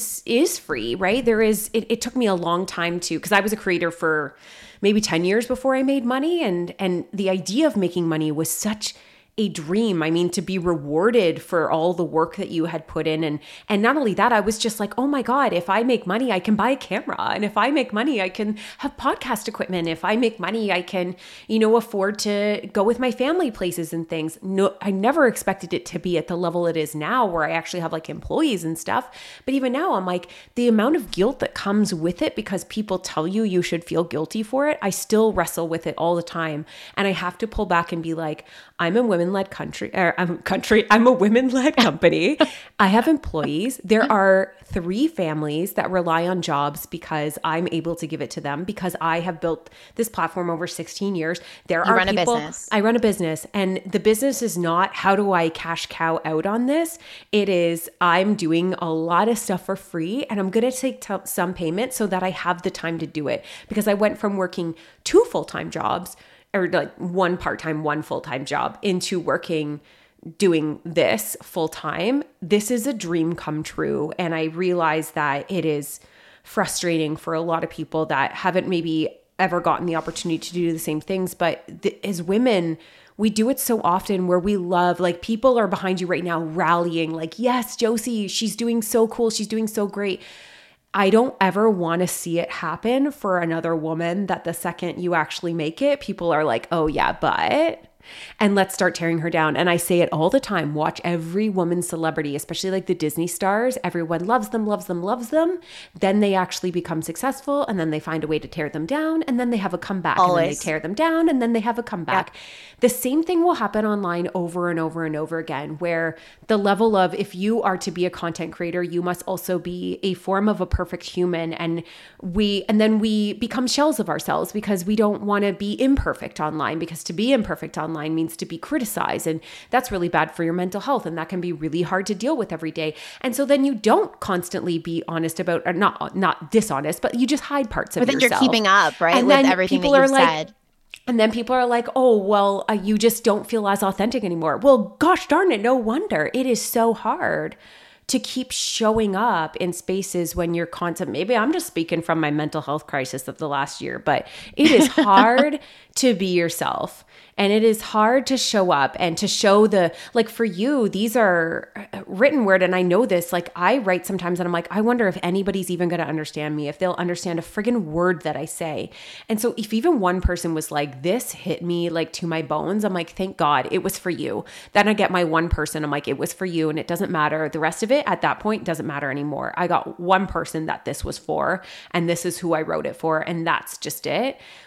is free, right? It took me a long time because I was a creator for maybe 10 years before I made money. And the idea of making money was such a dream. I mean, to be rewarded for all the work that you had put in. And not only that, I was just like, oh my God, if I make money, I can buy a camera. And if I make money, I can have podcast equipment. If I make money, I can, afford to go with my family places and things. No, I never expected it to be at the level it is now, where I actually have like employees and stuff. But even now, I'm like, the amount of guilt that comes with it because people tell you should feel guilty for it, I still wrestle with it all the time. And I have to pull back and be like, I'm a women-led I'm a women-led company. I have employees. There are 3 families that rely on jobs because I'm able to give it to them, because I have built this platform over 16 years. I run a business, and the business is not, how do I cash cow out on this? It is, I'm doing a lot of stuff for free, and I'm going to take some payment so that I have the time to do it, because I went from working 2 full-time jobs, or like 1 part-time, 1 full-time job, into doing this full-time. This is a dream come true. And I realize that it is frustrating for a lot of people that haven't maybe ever gotten the opportunity to do the same things. But as women, we do it so often, where we love, like, people are behind you right now rallying, like, yes, Josie, she's doing so cool. She's doing so great. I don't ever want to see it happen for another woman, that the second you actually make it, people are like, oh yeah, but, and let's start tearing her down. And I say it all the time, watch every woman celebrity, especially like the Disney stars. Everyone loves them, loves them, loves them. Then they actually become successful, and then they find a way to tear them down, and then they have a comeback. Always. And then they tear them down, and then they have a comeback. Yeah. The same thing will happen online over and over and over again, where the level of, if you are to be a content creator, you must also be a form of a perfect human. And then we become shells of ourselves, because we don't want to be imperfect online, because to be imperfect online means to be criticized, and that's really bad for your mental health, and that can be really hard to deal with every day. And so then you don't constantly be honest about, or not dishonest, but you just hide parts of yourself. But then you're keeping up, right, and with everything that you've said. And then people are like, oh, well, you just don't feel as authentic anymore. Well, gosh darn it, no wonder. It is so hard to keep showing up in spaces when you're constant. Maybe I'm just speaking from my mental health crisis of the last year, but it is hard to be yourself. And it is hard to show up and to show like, for you, these are written word. And I know this, like, I write sometimes and I'm like, I wonder if anybody's even going to understand me, if they'll understand a friggin' word that I say. And so if even one person was like, this hit me like to my bones, I'm like, thank God it was for you. Then I get my one person, I'm like, it was for you. And it doesn't matter. The rest of it at that point doesn't matter anymore. I got one person that this was for, and this is who I wrote it for. And that's just it.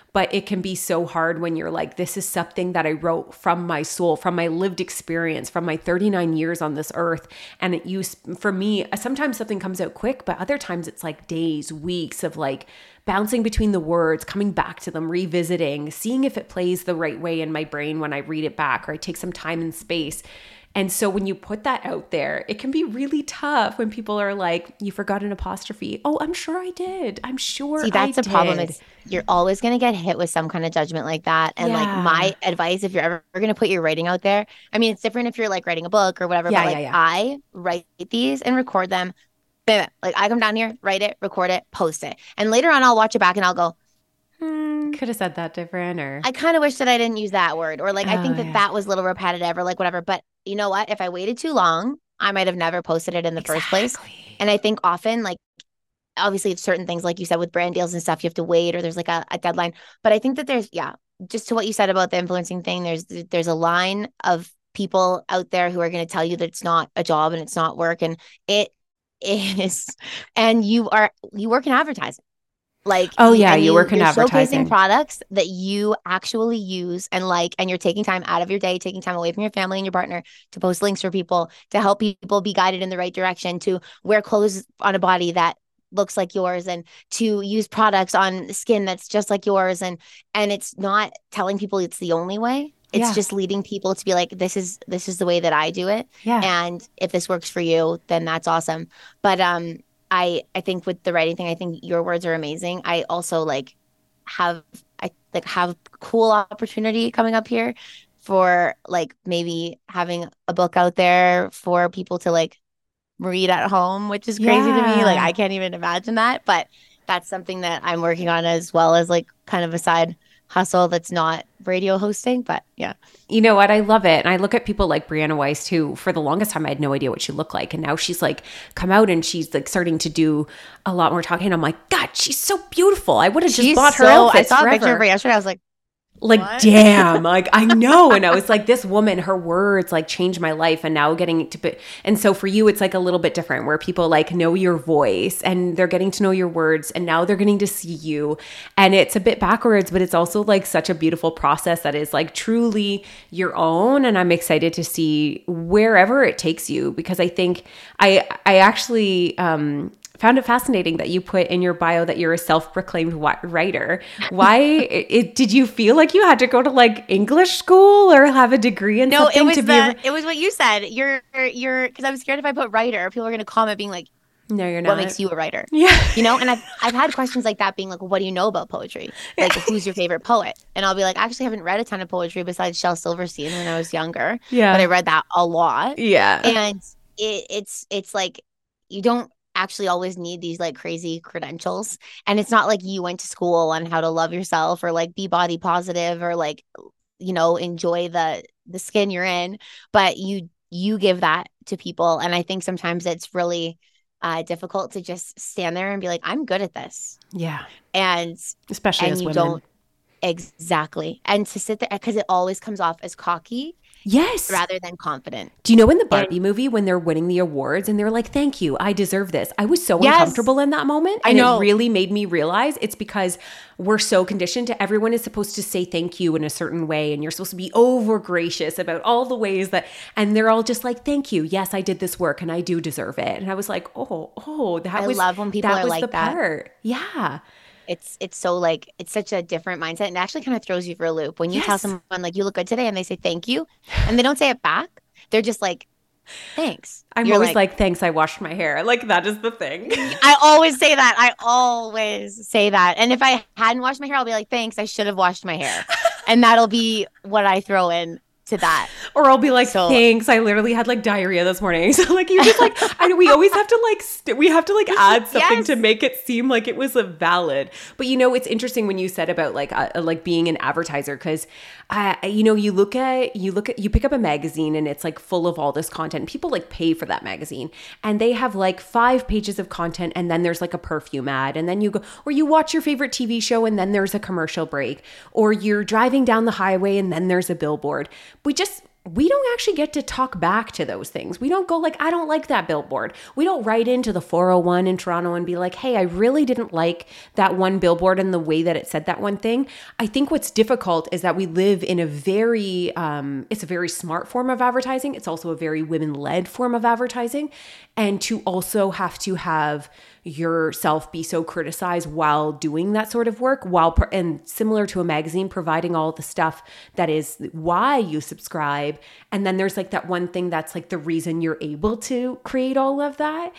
But it can be so hard when you're like, this is something that I wrote from my soul, from my lived experience, from my 39 years on this earth. And it used, for me, sometimes something comes out quick, but other times it's like days, weeks of like bouncing between the words, coming back to them, revisiting, seeing if it plays the right way in my brain when I read it back, or I take some time and space. And so when you put that out there, it can be really tough when people are like, you forgot an apostrophe. Oh, I'm sure I did. I'm sure I did. See, that's the problem. Is you're always going to get hit with some kind of judgment like that. And like my advice, if you're ever going to put your writing out there, I mean, it's different if you're like writing a book or whatever, but like I write these and record them. Like I come down here, write it, record it, post it. And later on, I'll watch it back and I'll go, could have said that different, or I kind of wish that I didn't use that word, or like I think that was a little repetitive, or like whatever. But you know what? If I waited too long, I might have never posted it in the first place. And I think often, like, obviously it's certain things, like you said, with brand deals and stuff, you have to wait, or there's like a deadline. But I think that there's, just to what you said about the influencing thing, there's a line of people out there who are going to tell you that it's not a job and it's not work, and it is. And you work in advertising. Like, you work in advertising. Showcasing products that you actually use and you're taking time out of your day, taking time away from your family and your partner to post links for people, to help people be guided in the right direction, to wear clothes on a body that looks like yours, and to use products on skin that's just like yours. And it's not telling people it's the only way. It's just leading people to be like, this is the way that I do it. Yeah. And if this works for you, then that's awesome. But, I think with the writing thing, I think your words are amazing. I also have cool opportunity coming up here for like maybe having a book out there for people to like read at home, which is crazy to me. Like I can't even imagine that, but that's something that I'm working on, as well as like kind of a side hustle that's not radio hosting. But yeah, you know what, I love it. And I look at people like Brianna Weiss, who for the longest time I had no idea what she looked like, and now she's like come out and she's like starting to do a lot more talking. I'm like, God, she's so beautiful. I would have just bought her outfits. I saw forever. a picture of her yesterday. I was like, what? Damn, like I know. And I was like, this woman, her words like changed my life. And now getting to and so for you, it's like a little bit different, where people like know your voice and they're getting to know your words, and now they're getting to see you. And it's a bit backwards, but it's also like such a beautiful process that is like truly your own. And I'm excited to see wherever it takes you, because I think I actually found it fascinating that you put in your bio that you're a self-proclaimed writer. Why did you feel like you had to go to like English school or have a degree in something? No, it was what you said. You're because I was scared if I put writer, people are going to comment being like, no, you're not. What makes you a writer? Yeah. You know, and I've had questions like that being like, well, what do you know about poetry? Like, who's your favorite poet? And I'll be like, I actually haven't read a ton of poetry besides Shel Silverstein when I was younger. Yeah. But I read that a lot. Yeah. And it's like, you don't actually always need these like crazy credentials. And it's not like you went to school on how to love yourself or like be body positive or like, you know, enjoy the skin you're in, but you give that to people. And I think sometimes it's really difficult to just stand there and be like, I'm good at this. Yeah. And especially as you women. Don't exactly. And to sit there, because it always comes off as cocky. Yes. Rather than confident. Do you know in the Barbie movie when they're winning the awards and they're like, thank you, I deserve this. I was so uncomfortable in that moment. And it really made me realize it's because we're so conditioned to everyone is supposed to say thank you in a certain way. And you're supposed to be over gracious about all the ways that, and they're all just like, thank you. Yes, I did this work and I do deserve it. And I was like, I love when people are like that. Part. Yeah. It's so like, it's such a different mindset, and it actually kind of throws you for a loop when you tell someone like, you look good today, and they say thank you, and they don't say it back. They're just like, thanks. I'm always like, thanks, I washed my hair. Like, that is the thing. I always say that. And if I hadn't washed my hair, I'll be like, thanks, I should have washed my hair. And that'll be what I throw in to that. Or I'll be like, thanks, I literally had like diarrhea this morning. So like, you just like, we always have to like, we have to like add something to make it seem like it was a valid. But you know, it's interesting when you said about like being an advertiser, because you know, you pick up a magazine and it's like full of all this content. People like pay for that magazine and they have like 5 pages of content, and then there's like a perfume ad, and then you go, or you watch your favorite TV show and then there's a commercial break, or you're driving down the highway and then there's a billboard. we don't actually get to talk back to those things. We don't go like, I don't like that billboard. We don't write into the 401 in Toronto and be like, hey, I really didn't like that one billboard and the way that it said that one thing. I think what's difficult is that we live in a very, it's a very smart form of advertising. It's also a very women-led form of advertising. And to also have to have yourself be so criticized while doing that sort of work, and similar to a magazine, providing all the stuff that is why you subscribe. And then there's like that one thing that's like the reason you're able to create all of that.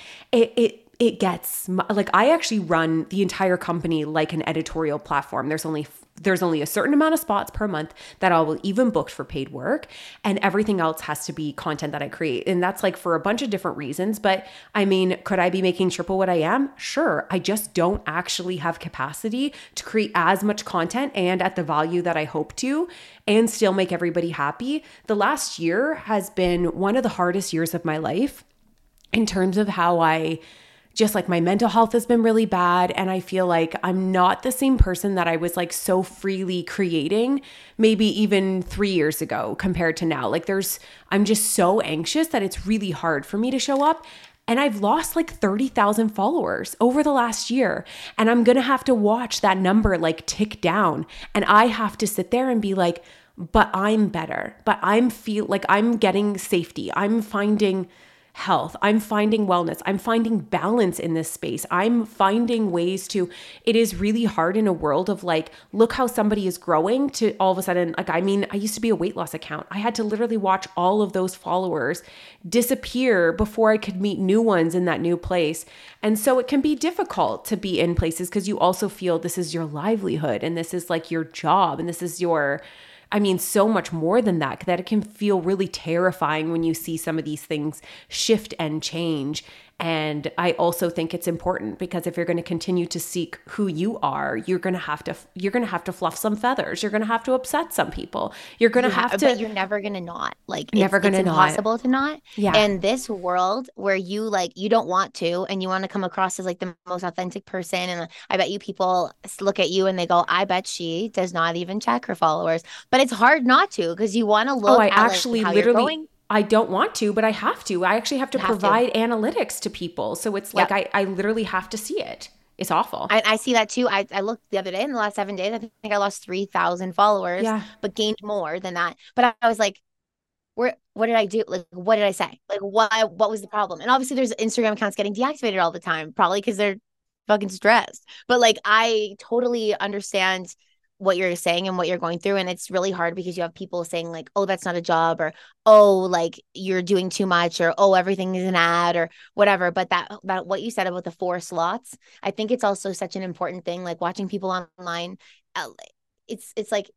It gets like, I actually run the entire company like an editorial platform. There's only a certain amount of spots per month that I will even book for paid work, and everything else has to be content that I create. And that's like for a bunch of different reasons. But I mean, could I be making triple what I am? Sure. I just don't actually have capacity to create as much content and at the value that I hope to, and still make everybody happy. The last year has been one of the hardest years of my life in terms of how just like my mental health has been really bad. And I feel like I'm not the same person that I was like so freely creating maybe even 3 years ago compared to now. Like I'm just so anxious that it's really hard for me to show up. And I've lost like 30,000 followers over the last year. And I'm going to have to watch that number like tick down. And I have to sit there and be like, but I'm better. But feel like I'm getting safety. I'm finding health. I'm finding wellness. I'm finding balance in this space. I'm finding ways to, it is really hard in a world of like, look how somebody is growing to all of a sudden, like, I mean, I used to be a weight loss account. I had to literally watch all of those followers disappear before I could meet new ones in that new place. And so it can be difficult to be in places because you also feel this is your livelihood and this is like your job and this is your, I mean, so much more than that it can feel really terrifying when you see some of these things shift and change. And I also think it's important because if you're going to continue to seek who you are, you're going to have to fluff some feathers. You're going to have to upset some people. You're going to have to, but you're never going to not. Like, it's impossible to not. Yeah. And this world where you don't want to, and you want to come across as like the most authentic person. And I bet you people look at you and they go, I bet she does not even check her followers. But it's hard not to because you want to look at actually how you're going. I don't want to, but I have to. I actually have to provide analytics to people. So it's like I literally have to see it. It's awful. I see that too. I looked the other day in the last 7 days. I think I lost 3,000 followers, but gained more than that. But I was like, what did I do? Like, what did I say? Like, what was the problem? And obviously there's Instagram accounts getting deactivated all the time, probably because they're fucking stressed. But like, I totally understand what you're saying and what you're going through. And it's really hard because you have people saying like, oh, that's not a job, or, oh, like you're doing too much, or, oh, everything is an ad or whatever. But that what you said about the 4 slots, I think it's also such an important thing. Like watching people online, it's like,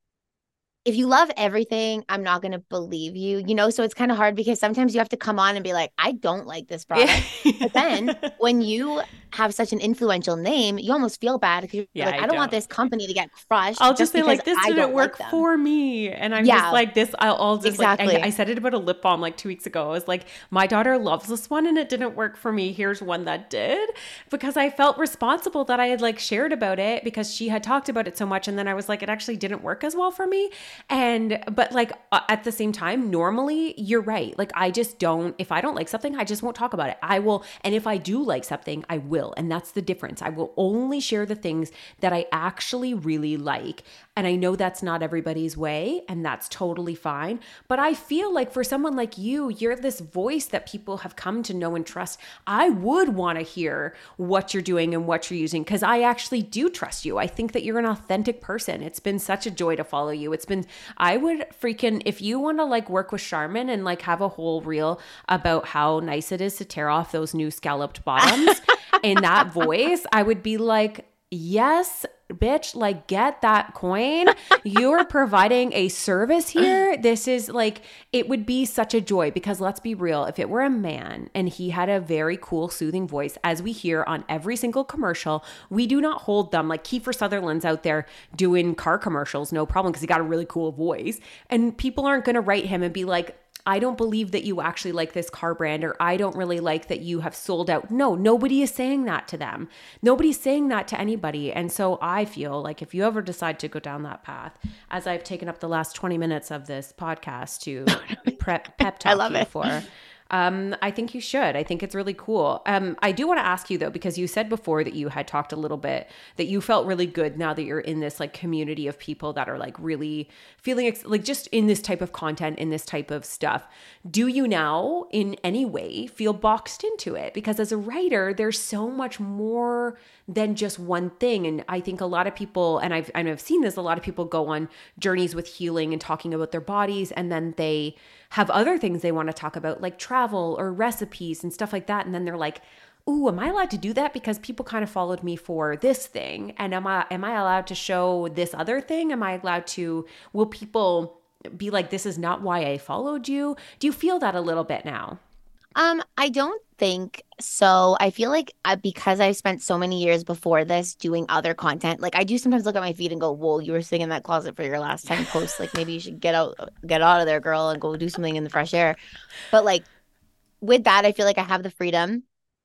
if you love everything, I'm not going to believe you, so it's kind of hard because sometimes you have to come on and be like, I don't like this product. But then when you have such an influential name, you almost feel bad because you're like, I don't want this company to get crushed. I'll just say like, this didn't work for me. And I'm just like this, I'll just exactly. like, I said it about a lip balm like 2 weeks ago. I was like, my daughter loves this one and it didn't work for me. Here's one that did, because I felt responsible that I had like shared about it because she had talked about it so much. And then I was like, it actually didn't work as well for me. But like at the same time, normally you're right. Like I just don't, if I don't like something, I just won't talk about it. I will. And if I do like something, I will. And that's the difference. I will only share the things that I actually really like. And I know that's not everybody's way, and that's totally fine. But I feel like for someone like you, you're this voice that people have come to know and trust. I would want to hear what you're doing and what you're using because I actually do trust you. I think that you're an authentic person. It's been such a joy to follow you. I would freaking, if you want to like work with Charmin and like have a whole reel about how nice it is to tear off those new scalloped bottoms in that voice, I would be like, yes, bitch, like get that coin. You're providing a service here. This is like, it would be such a joy because let's be real. If it were a man and he had a very cool, soothing voice, as we hear on every single commercial, we do not hold them. Like Kiefer Sutherland's out there doing car commercials, no problem, because he got a really cool voice. And people aren't going to write him and be like, I don't believe that you actually like this car brand, or I don't really like that you have sold out. No, nobody is saying that to them. Nobody's saying that to anybody. And so I feel like if you ever decide to go down that path, as I've taken up the last 20 minutes of this podcast to pep talk you for, I think you should. I think it's really cool. I do want to ask you though, because you said before that you had talked a little bit that you felt really good now that you're in this like community of people that are like really feeling like just in this type of content, in this type of stuff. Do you now in any way feel boxed into it? Because as a writer, there's so much more than just one thing. And I think a lot of people, and I've seen this, a lot of people go on journeys with healing and talking about their bodies, and then they have other things they want to talk about, like travel or recipes and stuff like that. And then they're like, ooh, am I allowed to do that? Because people kind of followed me for this thing. And am I allowed to show this other thing? Am I allowed to, will people be like, this is not why I followed you? Do you feel that a little bit now? I don't think so. I feel like because I've spent so many years before this doing other content, like I do sometimes look at my feed and go, whoa, you were sitting in that closet for your last 10 posts. Like maybe you should get out of there, girl, and go do something in the fresh air. But like with that, I feel like I have the freedom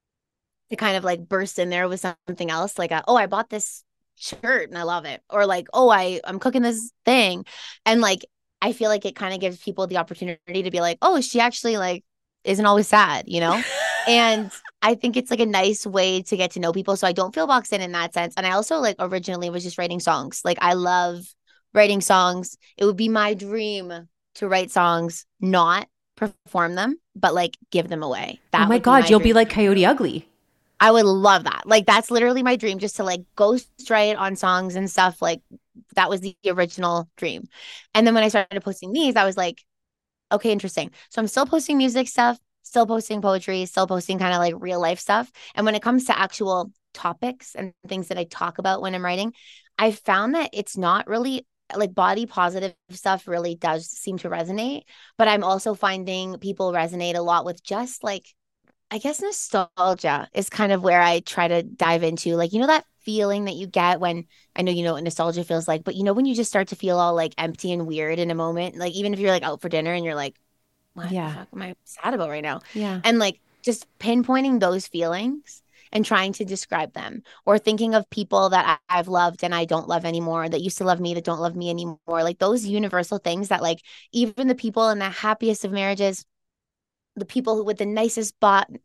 to kind of like burst in there with something else. Like, oh, I bought this shirt and I love it. Or like, oh, I'm cooking this thing. And like, I feel like it kind of gives people the opportunity to be like, oh, she actually like isn't always sad, you know? And I think it's like a nice way to get to know people. So I don't feel boxed in that sense. And I also like originally was just writing songs. Like I love writing songs. It would be my dream to write songs, not perform them, but like give them away. Oh my God, you'll be like Coyote Ugly. I would love that. Like that's literally my dream, just to like ghostwrite on songs and stuff. Like that was the original dream. And then when I started posting these, I was like, okay, interesting. So I'm still posting music stuff, still posting poetry, still posting kind of like real life stuff. And when it comes to actual topics and things that I talk about when I'm writing, I found that it's not really like body positive stuff really does seem to resonate. But I'm also finding people resonate a lot with just like, I guess nostalgia is kind of where I try to dive into. Like, you know, that feeling that you get when, I know you know what nostalgia feels like, but you know when you just start to feel all like empty and weird in a moment, like even if you're like out for dinner and you're like, what the fuck am I sad about right now? Yeah. And like just pinpointing those feelings and trying to describe them, or thinking of people that I've loved and I don't love anymore, that used to love me that don't love me anymore. Like those universal things that like even the people in the happiest of marriages, the people with the nicest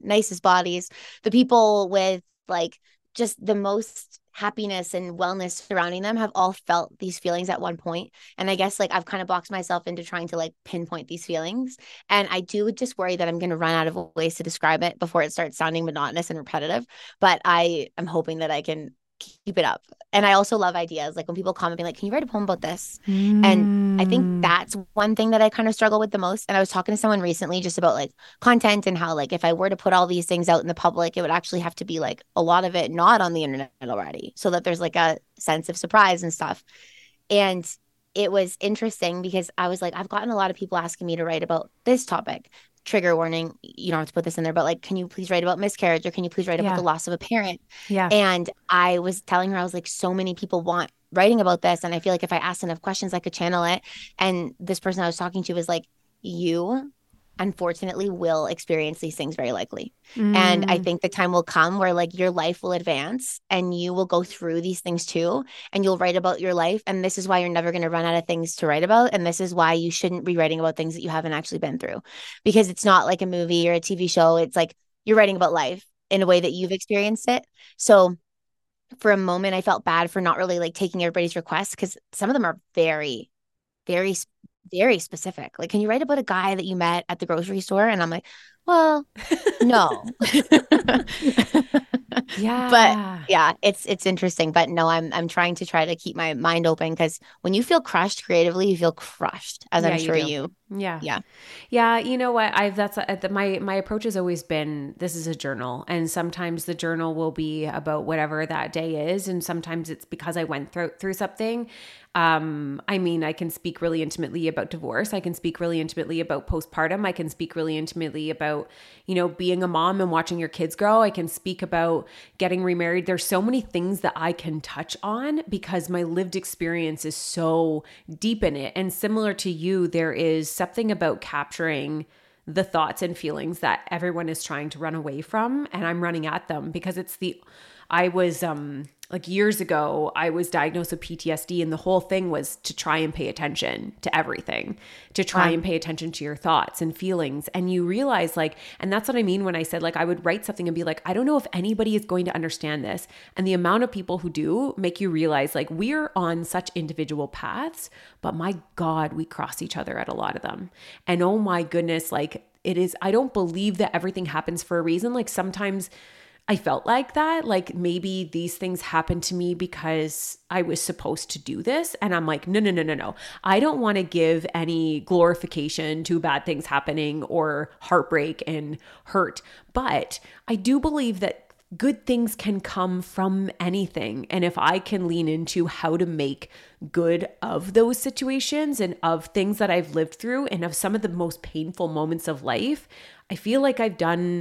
bodies, the people with like just the most happiness and wellness surrounding them have all felt these feelings at one point. And I guess like I've kind of boxed myself into trying to like pinpoint these feelings. And I do just worry that I'm going to run out of ways to describe it before it starts sounding monotonous and repetitive. But I am hoping that I can keep it up. And I also love ideas. Like when people comment being like, can you write a poem about this? And I think that's one thing that I kind of struggle with the most. And I was talking to someone recently just about like content and how like if I were to put all these things out in the public, it would actually have to be like a lot of it not on the internet already, so that there's like a sense of surprise and stuff. And it was interesting because I was like, I've gotten a lot of people asking me to write about this topic. Trigger warning, you don't have to put this in there, but like, can you please write about miscarriage, or can you please write about the loss of a parent? Yeah. And I was telling her, I was like, so many people want writing about this. And I feel like if I asked enough questions, I could channel it. And this person I was talking to was like, you unfortunately will experience these things very likely. And I think the time will come where like your life will advance and you will go through these things too, and you'll write about your life. And this is why you're never going to run out of things to write about. And this is why you shouldn't be writing about things that you haven't actually been through, because it's not like a movie or a TV show. It's like you're writing about life in a way that you've experienced it. So for a moment, I felt bad for not really like taking everybody's requests, because some of them are very, very, very specific. Like, can you write about a guy that you met at the grocery store? And I'm like, well, no. Yeah. But yeah, it's interesting. But no, I'm trying to keep my mind open, because when you feel crushed creatively, you feel crushed, as I'm sure you. Yeah. Yeah. Yeah. You know what? My approach has always been, this is a journal. And sometimes the journal will be about whatever that day is. And sometimes it's because I went through something. I mean, I can speak really intimately about divorce. I can speak really intimately about postpartum. I can speak really intimately about, you know, being a mom and watching your kids grow. I can speak about getting remarried. There's so many things that I can touch on because my lived experience is so deep in it. And similar to you, there is something about capturing the thoughts and feelings that everyone is trying to run away from. And I'm running at them because I was, like years ago, I was diagnosed with PTSD, and the whole thing was to try and pay attention to everything, to try and pay attention to your thoughts and feelings. And you realize like, and that's what I mean when I said like, I would write something and be like, I don't know if anybody is going to understand this. And the amount of people who do make you realize like we're on such individual paths, but my God, we cross each other at a lot of them. And oh my goodness, like I don't believe that everything happens for a reason. Like sometimes I felt like that, like maybe these things happened to me because I was supposed to do this. And I'm like, no. I don't want to give any glorification to bad things happening or heartbreak and hurt. But I do believe that good things can come from anything. And if I can lean into how to make good of those situations and of things that I've lived through and of some of the most painful moments of life, I feel like I've done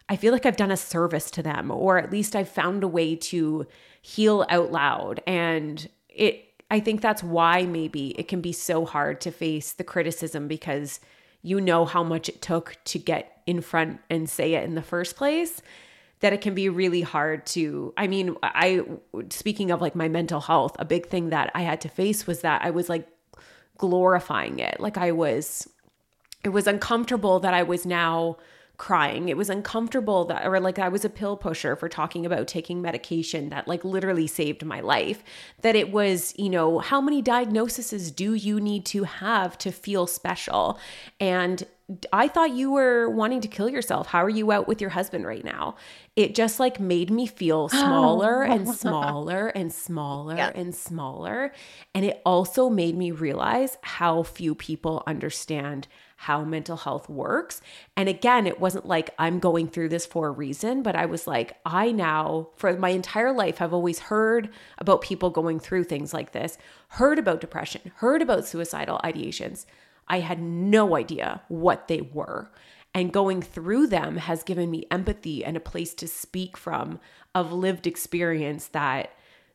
a service to them, or at least I've found a way to heal out loud. And I think that's why maybe it can be so hard to face the criticism, because you know how much it took to get in front and say it in the first place, that it can be really hard to, I mean, speaking of like my mental health, a big thing that I had to face was that I was like glorifying it. Like it was uncomfortable that I was now crying. It was uncomfortable that, or like I was a pill pusher for talking about taking medication that like literally saved my life. That it was, you know, how many diagnoses do you need to have to feel special? And I thought you were wanting to kill yourself. How are you out with your husband right now? It just like made me feel smaller and smaller and smaller and smaller. And it also made me realize how few people understand how mental health works. And again, it wasn't like I'm going through this for a reason, but I was like, I now, for my entire life, have always heard about people going through things like this, heard about depression, heard about suicidal ideations. I had no idea what they were. And going through them has given me empathy and a place to speak from of lived experience that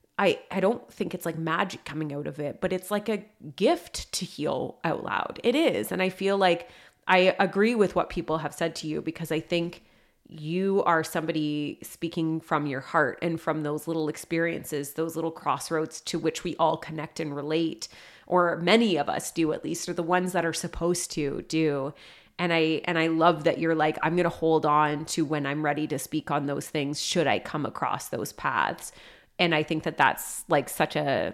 I don't think it's like magic coming out of it, but it's like a gift to heal out loud. It is. And I feel like I agree with what people have said to you, because I think you are somebody speaking from your heart and from those little experiences, those little crossroads to which we all connect and relate, or many of us do at least, or the ones that are supposed to do. And I love that you're like, I'm going to hold on to when I'm ready to speak on those things, should I come across those paths. And I think that that's such a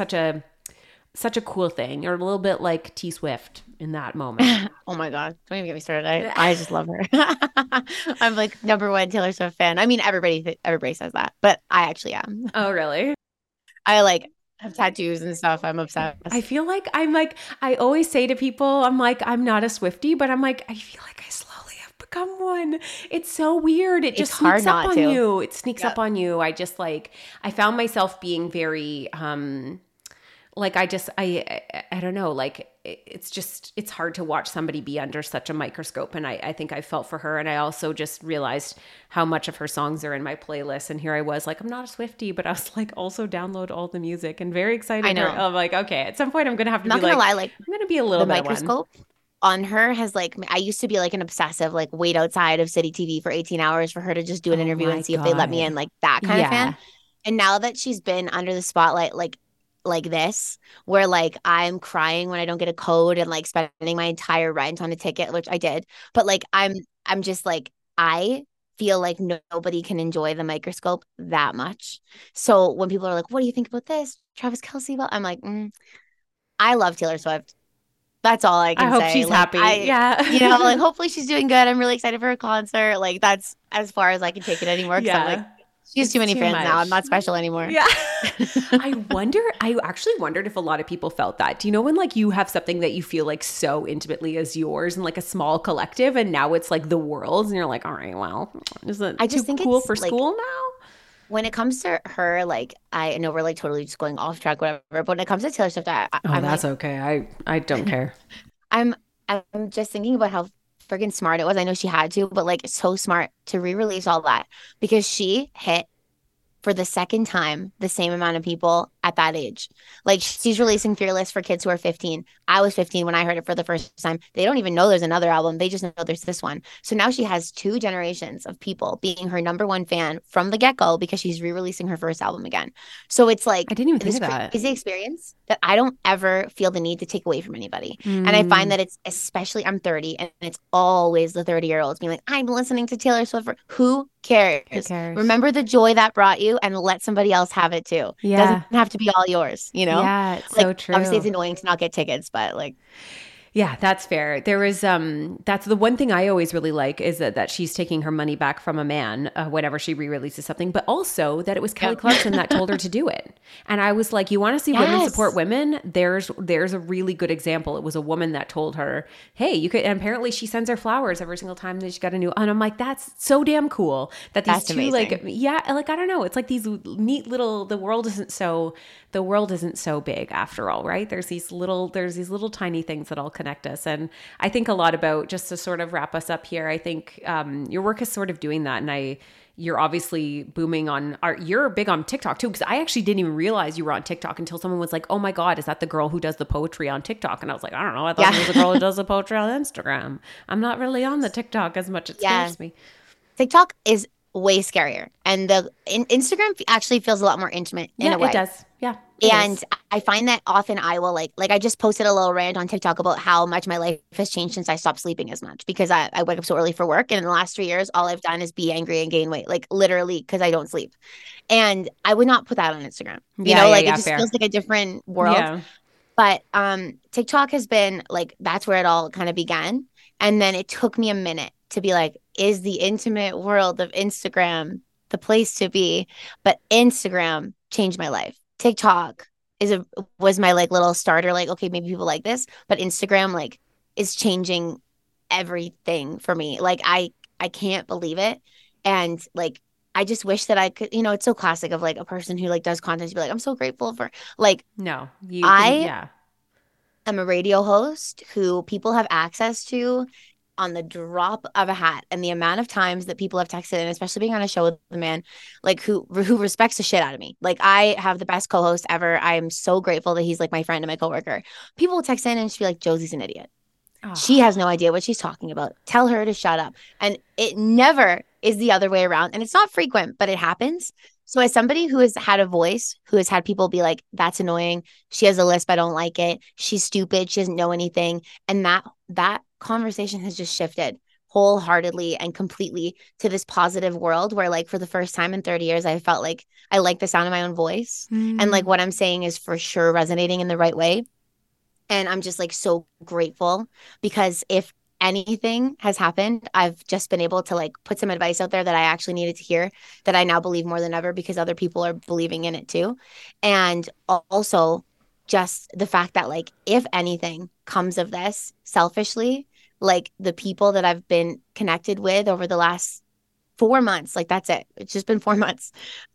cool thing, or a little bit like T Swift in that moment. Oh my God. Don't even get me started. I just love her. I'm like #1 Taylor Swift fan. I mean, everybody says that, but I actually am. Oh, really? I like have tattoos and stuff. I'm obsessed. I feel like I always say to people, I'm like, I'm not a Swiftie, but I'm like, I feel like I slowly have become one. It's so weird. It just sneaks up on you. It sneaks up on you. I just like, I found myself being very, like, I don't know, like, it's hard to watch somebody be under such a microscope. And I think I felt for her. And I also just realized how much of her songs are in my playlist. And here I was like, I'm not a Swiftie, but I was like, also download all the music, and very excited. I know. I'm like, okay, at some point I'm going to have to I'm going to be a little bit the microscope on her has like, I used to be like an obsessive, like wait outside of City TV for 18 hours for her to just do an interview and see if they let me in, like that kind of fan. And now that she's been under the spotlight, like this, where like I'm crying when I don't get a code and like spending my entire rent on a ticket, which I did, but like I'm just like, I feel like nobody can enjoy the microscope that much. So when people are like, what do you think about this, Travis Kelce? Well, I'm like, I love Taylor Swift. That's all I can say. I hope she's happy. You know, like hopefully she's doing good. I'm really excited for her concert. Like that's as far as I can take it anymore. I'm like, she has too many fans now. I'm not special anymore. Yeah. I actually wondered if a lot of people felt that. Do you know when like you have something that you feel like so intimately as yours and like a small collective, and now it's like the world's, and you're like, all right, well, is it I just think cool for like, school now? when it comes to her, like, I know we're like totally just going off track, whatever. But when it comes to Taylor Swift, I'm that's like, okay. I don't care. I'm just thinking about how friggin' smart it was. I know she had to, but like, it's so smart to re-release all that because she hit for the second time the same amount of people at that age. Like, she's releasing Fearless for kids who are 15. I was 15 when I heard it for the first time. They don't even know there's another album. They just know there's this one. So now she has 2 generations of people being her number one fan from the get-go because she's re-releasing her first album again. So it's like, I didn't even think of that. Crazy experience that I don't ever feel the need to take away from anybody. And I find that it's especially, I'm 30 and it's always the 30-year-olds being like, I'm listening to Taylor Swift. Who cares? Who cares? Remember the joy that brought you and let somebody else have it too. Yeah. It doesn't have to be all yours, you know? Yeah, it's like, so true. Obviously, it's annoying to not get tickets, but like, yeah, that's fair. There is that's the one thing I always really like is that she's taking her money back from a man whenever she re-releases something, but also that it was Kelly Clarkson that told her to do it. And I was like, you want to see women support women? There's a really good example. It was a woman that told her, hey, you could, and apparently she sends her flowers every single time that she got a new, and I'm like, that's so damn cool that these two amazing. Like, yeah, like, I don't know. It's like these neat little, the world isn't so big after all, right? There's these little tiny things that all connect us. And I think a lot about, just to sort of wrap us up here, I think your work is sort of doing that. And you're obviously booming on you're big on TikTok too, because I actually didn't even realize you were on TikTok until someone was like, oh my God, is that the girl who does the poetry on TikTok? And I was like, I don't know. I thought it was the girl who does the poetry on Instagram. I'm not really on the TikTok as much. It scares me. TikTok is way scarier. And Instagram actually feels a lot more intimate in a way. It does. Yeah. And I find that often I will like I just posted a little rant on TikTok about how much my life has changed since I stopped sleeping as much because I wake up so early for work. And in the last 3 years, all I've done is be angry and gain weight, like literally because I don't sleep. And I would not put that on Instagram. You know, it just feels like a different world. Yeah. But TikTok has been like, that's where it all kind of began. And then it took me a minute to be like, is the intimate world of Instagram the place to be? But Instagram changed my life. TikTok was my like little starter, like, okay, maybe people like this, but Instagram like is changing everything for me. Like I can't believe it. And like, I just wish that I could, you know, it's so classic of like a person who like does content to be like, I'm so grateful for like, no, I'm a radio host who people have access to on the drop of a hat. And the amount of times that people have texted, and especially being on a show with a man like who respects the shit out of me. Like I have the best co-host ever. I am so grateful that he's like my friend and my coworker. People will text in and she'll be like, Josie's an idiot. Oh. She has no idea what she's talking about. Tell her to shut up. And it never is the other way around. And it's not frequent, but it happens. So as somebody who has had a voice, who has had people be like, that's annoying. She has a lisp. I don't like it. She's stupid. She doesn't know anything. And that conversation has just shifted wholeheartedly and completely to this positive world where like for the first time in 30 years, I felt like I like the sound of my own voice. And like what I'm saying is for sure resonating in the right way. And I'm just like so grateful because if anything has happened, I've just been able to like put some advice out there that I actually needed to hear that I now believe more than ever because other people are believing in it too. And also just the fact that like, if anything comes of this selfishly, like the people that I've been connected with over the last 4 months, like that's it. It's just been 4 months,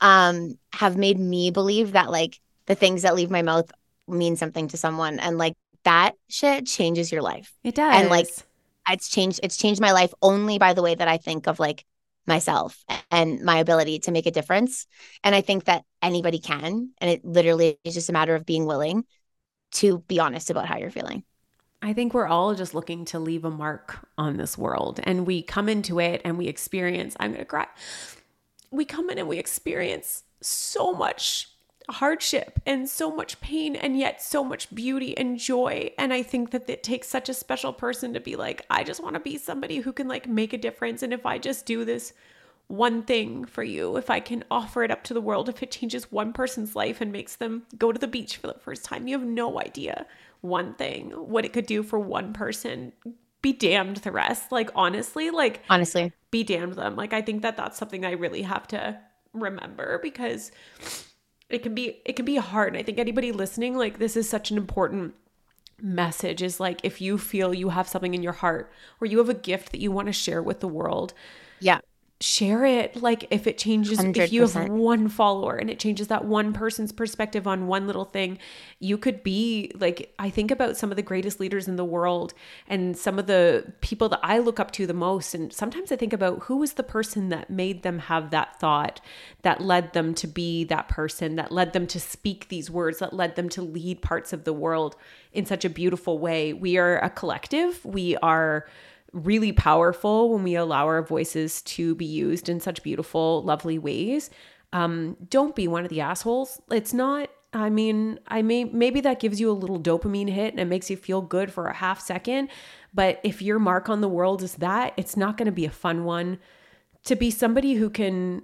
have made me believe that like the things that leave my mouth mean something to someone. And like that shit changes your life. It does. And like, it's changed my life only by the way that I think of like myself and my ability to make a difference. And I think that anybody can, and it literally is just a matter of being willing to be honest about how you're feeling. I think we're all just looking to leave a mark on this world, and we come into it and we experience, I'm going to cry. We come in and we experience so much hardship and so much pain and yet so much beauty and joy. And I think that it takes such a special person to be like, I just want to be somebody who can like make a difference. And if I just do this one thing for you, if I can offer it up to the world, if it changes one person's life and makes them go to the beach for the first time, you have no idea one thing, what it could do for one person. Be damned the rest. Like, honestly, be damned them. Like, I think that that's something I really have to remember because it can be hard. And I think anybody listening, like, this is such an important message, is like, if you feel you have something in your heart or you have a gift that you want to share with the world, share it. Like if it changes, if you have 100%. one follower and it changes that one person's perspective on one little thing, you could be like, I think about some of the greatest leaders in the world and some of the people that I look up to the most. And sometimes I think about who was the person that made them have that thought, that led them to be that person, that led them to speak these words, that led them to lead parts of the world in such a beautiful way. We are a collective. We are really powerful when we allow our voices to be used in such beautiful, lovely ways. Don't be one of the assholes. It's not, I mean, maybe that gives you a little dopamine hit and it makes you feel good for a half second. But if your mark on the world is that, it's not going to be a fun one. To be somebody who can,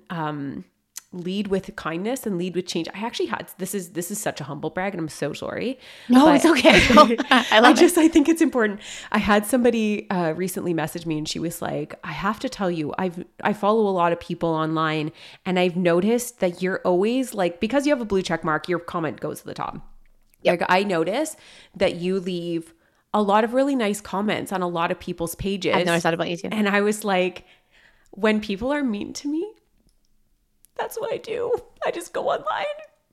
lead with kindness and lead with change. I actually had, this is such a humble brag and I'm so sorry. No, But it's okay. I love it. I think it's important. I had somebody recently message me and she was like, I have to tell you, I follow a lot of people online and I've noticed that you're always like, because you have a blue check mark, your comment goes to the top. Yep. Like I notice that you leave a lot of really nice comments on a lot of people's pages. I've noticed that about you too. And I was like, when people are mean to me, that's what I do. I just go online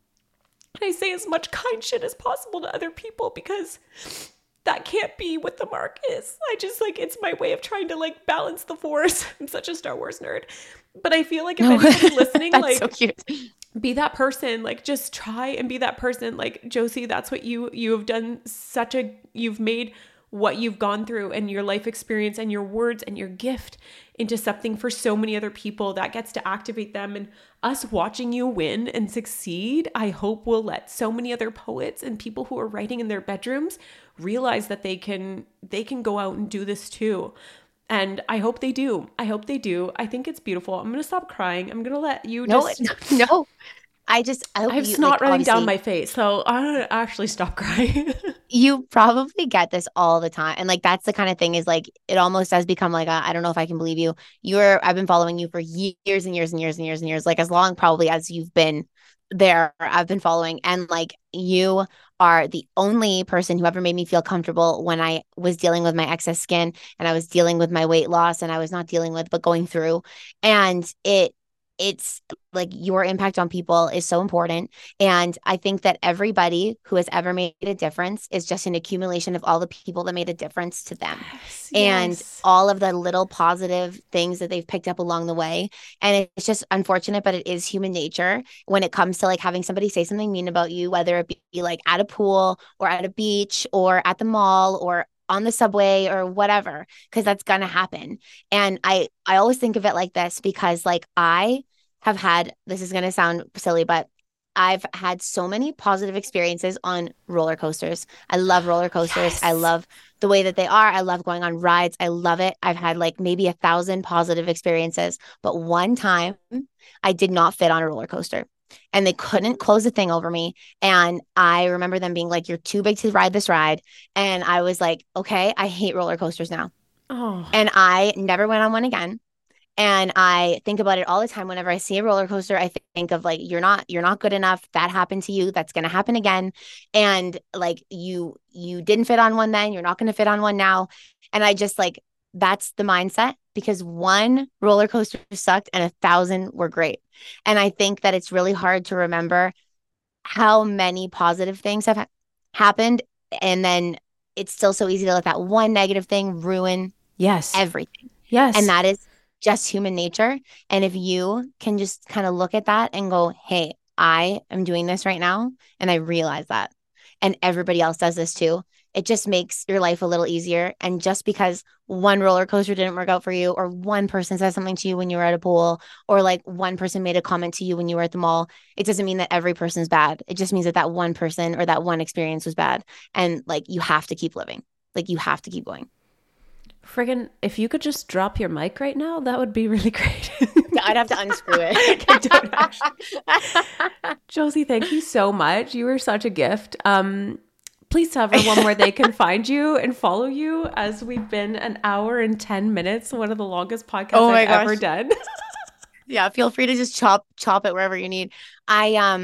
and I say as much kind shit as possible to other people because that can't be what the mark is. I just like, it's my way of trying to like balance the force. I'm such a Star Wars nerd. But I feel like if anybody's listening, That's like so cute. be that person, like just try and be that person. Like Josie, that's what you have done. You've made what you've gone through and your life experience and your words and your gift into something for so many other people that gets to activate them. And us watching you win and succeed, I hope will let so many other poets and people who are writing in their bedrooms realize that they can go out and do this too. And I hope they do. I think it's beautiful. I'm going to stop crying. I'm going to let you just... No. I hope I have you, snot running down obviously, my face, so I'm going to actually stop crying. you probably get this all the time. And like, that's the kind of thing is like, it almost has become like, I don't know if I can believe you. I've been following you for years and years and years and years and years, like as long probably as you've been there, I've been following. And like, you are the only person who ever made me feel comfortable when I was dealing with my excess skin and I was dealing with my weight loss and I was not dealing with, but going through. And it's like your impact on people is so important. And I think that everybody who has ever made a difference is just an accumulation of all the people that made a difference to them. And all of the little positive things that they've picked up along the way. And it's just unfortunate, but it is human nature when it comes to like having somebody say something mean about you, whether it be like at a pool or at a beach or at the mall or on the subway or whatever, because that's going to happen. And I always think of it like this because like I have had, this is going to sound silly, but I've had so many positive experiences on roller coasters. I love roller coasters. Yes. I love the way that they are. I love going on rides. I love it. I've had like maybe 1,000 positive experiences, but one time I did not fit on a roller coaster. And they couldn't close the thing over me. And I remember them being like, you're too big to ride this ride. And I was like, okay, I hate roller coasters now. Oh. And I never went on one again. And I think about it all the time. Whenever I see a roller coaster, I think of like, you're not good enough. That happened to you. That's going to happen again. And like, you didn't fit on one then, you're not going to fit on one now. And I just like, that's the mindset, because one roller coaster sucked and 1,000 were great. And I think that it's really hard to remember how many positive things have happened. And then it's still so easy to let that one negative thing ruin everything. Yes. And that is just human nature. And if you can just kind of look at that and go, hey, I am doing this right now. And I realize that. And everybody else does this too. It just makes your life a little easier. And just because one roller coaster didn't work out for you, or one person said something to you when you were at a pool, or like one person made a comment to you when you were at the mall, it doesn't mean that every person's bad. It just means that that one person or that one experience was bad. And like, you have to keep living. Like, you have to keep going. Friggin', if you could just drop your mic right now, that would be really great. I'd have to unscrew it. Josie, thank you so much. You were such a gift. Please tell everyone where they can find you and follow you, as we've been 1 hour and 10 minutes, one of the longest podcasts I've ever done. Yeah, feel free to just chop it wherever you need. I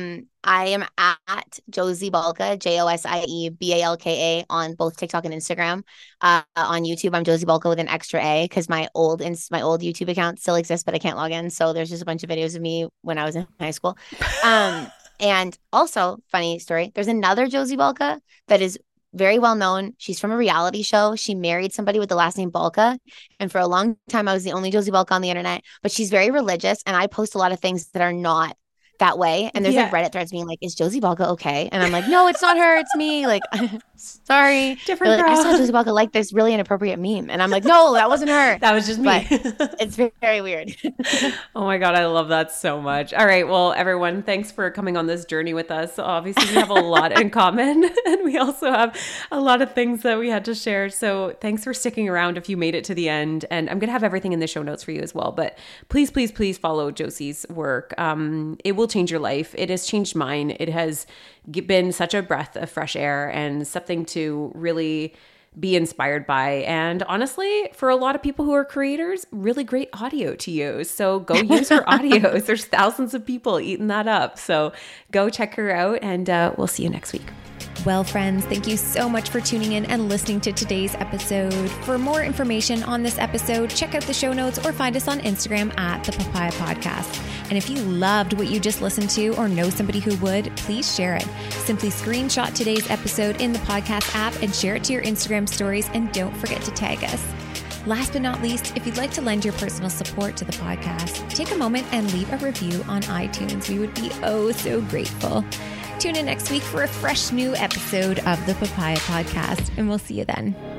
I am at Josie Balka, JosieBalka on both TikTok and Instagram. On YouTube, I'm Josie Balka with an extra A because my old YouTube account still exists, but I can't log in. So there's just a bunch of videos of me when I was in high school. And also, funny story, there's another Josie Balka that is very well known. She's from a reality show. She married somebody with the last name Balka. And for a long time, I was the only Josie Balka on the internet. But she's very religious. And I post a lot of things that are not that way. And there's like Reddit threads being like, is Josie Balka okay? And I'm like, no, it's not her. It's me. Like, sorry. Different like, I saw Josie Balka like this really inappropriate meme. And I'm like, no, that wasn't her. That was just me. It's very, very weird. Oh my God. I love that so much. All right. Well, everyone, thanks for coming on this journey with us. Obviously, we have a lot in common, and we also have a lot of things that we had to share. So thanks for sticking around if you made it to the end. And I'm going to have everything in the show notes for you as well. But please, please, please follow Josie's work. It will change your life. It has changed mine. It has been such a breath of fresh air and something to really be inspired by. And honestly, for a lot of people who are creators, really great audio to use. So go use her audios. There's thousands of people eating that up. So go check her out, and we'll see you next week. Well, friends, thank you so much for tuning in and listening to today's episode. For more information on this episode, check out the show notes or find us on Instagram at The Papaya Podcast. And if you loved what you just listened to or know somebody who would, please share it. Simply screenshot today's episode in the podcast app and share it to your Instagram stories, and don't forget to tag us. Last but not least, if you'd like to lend your personal support to the podcast, take a moment and leave a review on iTunes. We would be oh so grateful. Tune in next week for a fresh new episode of the Papaya Podcast, and we'll see you then.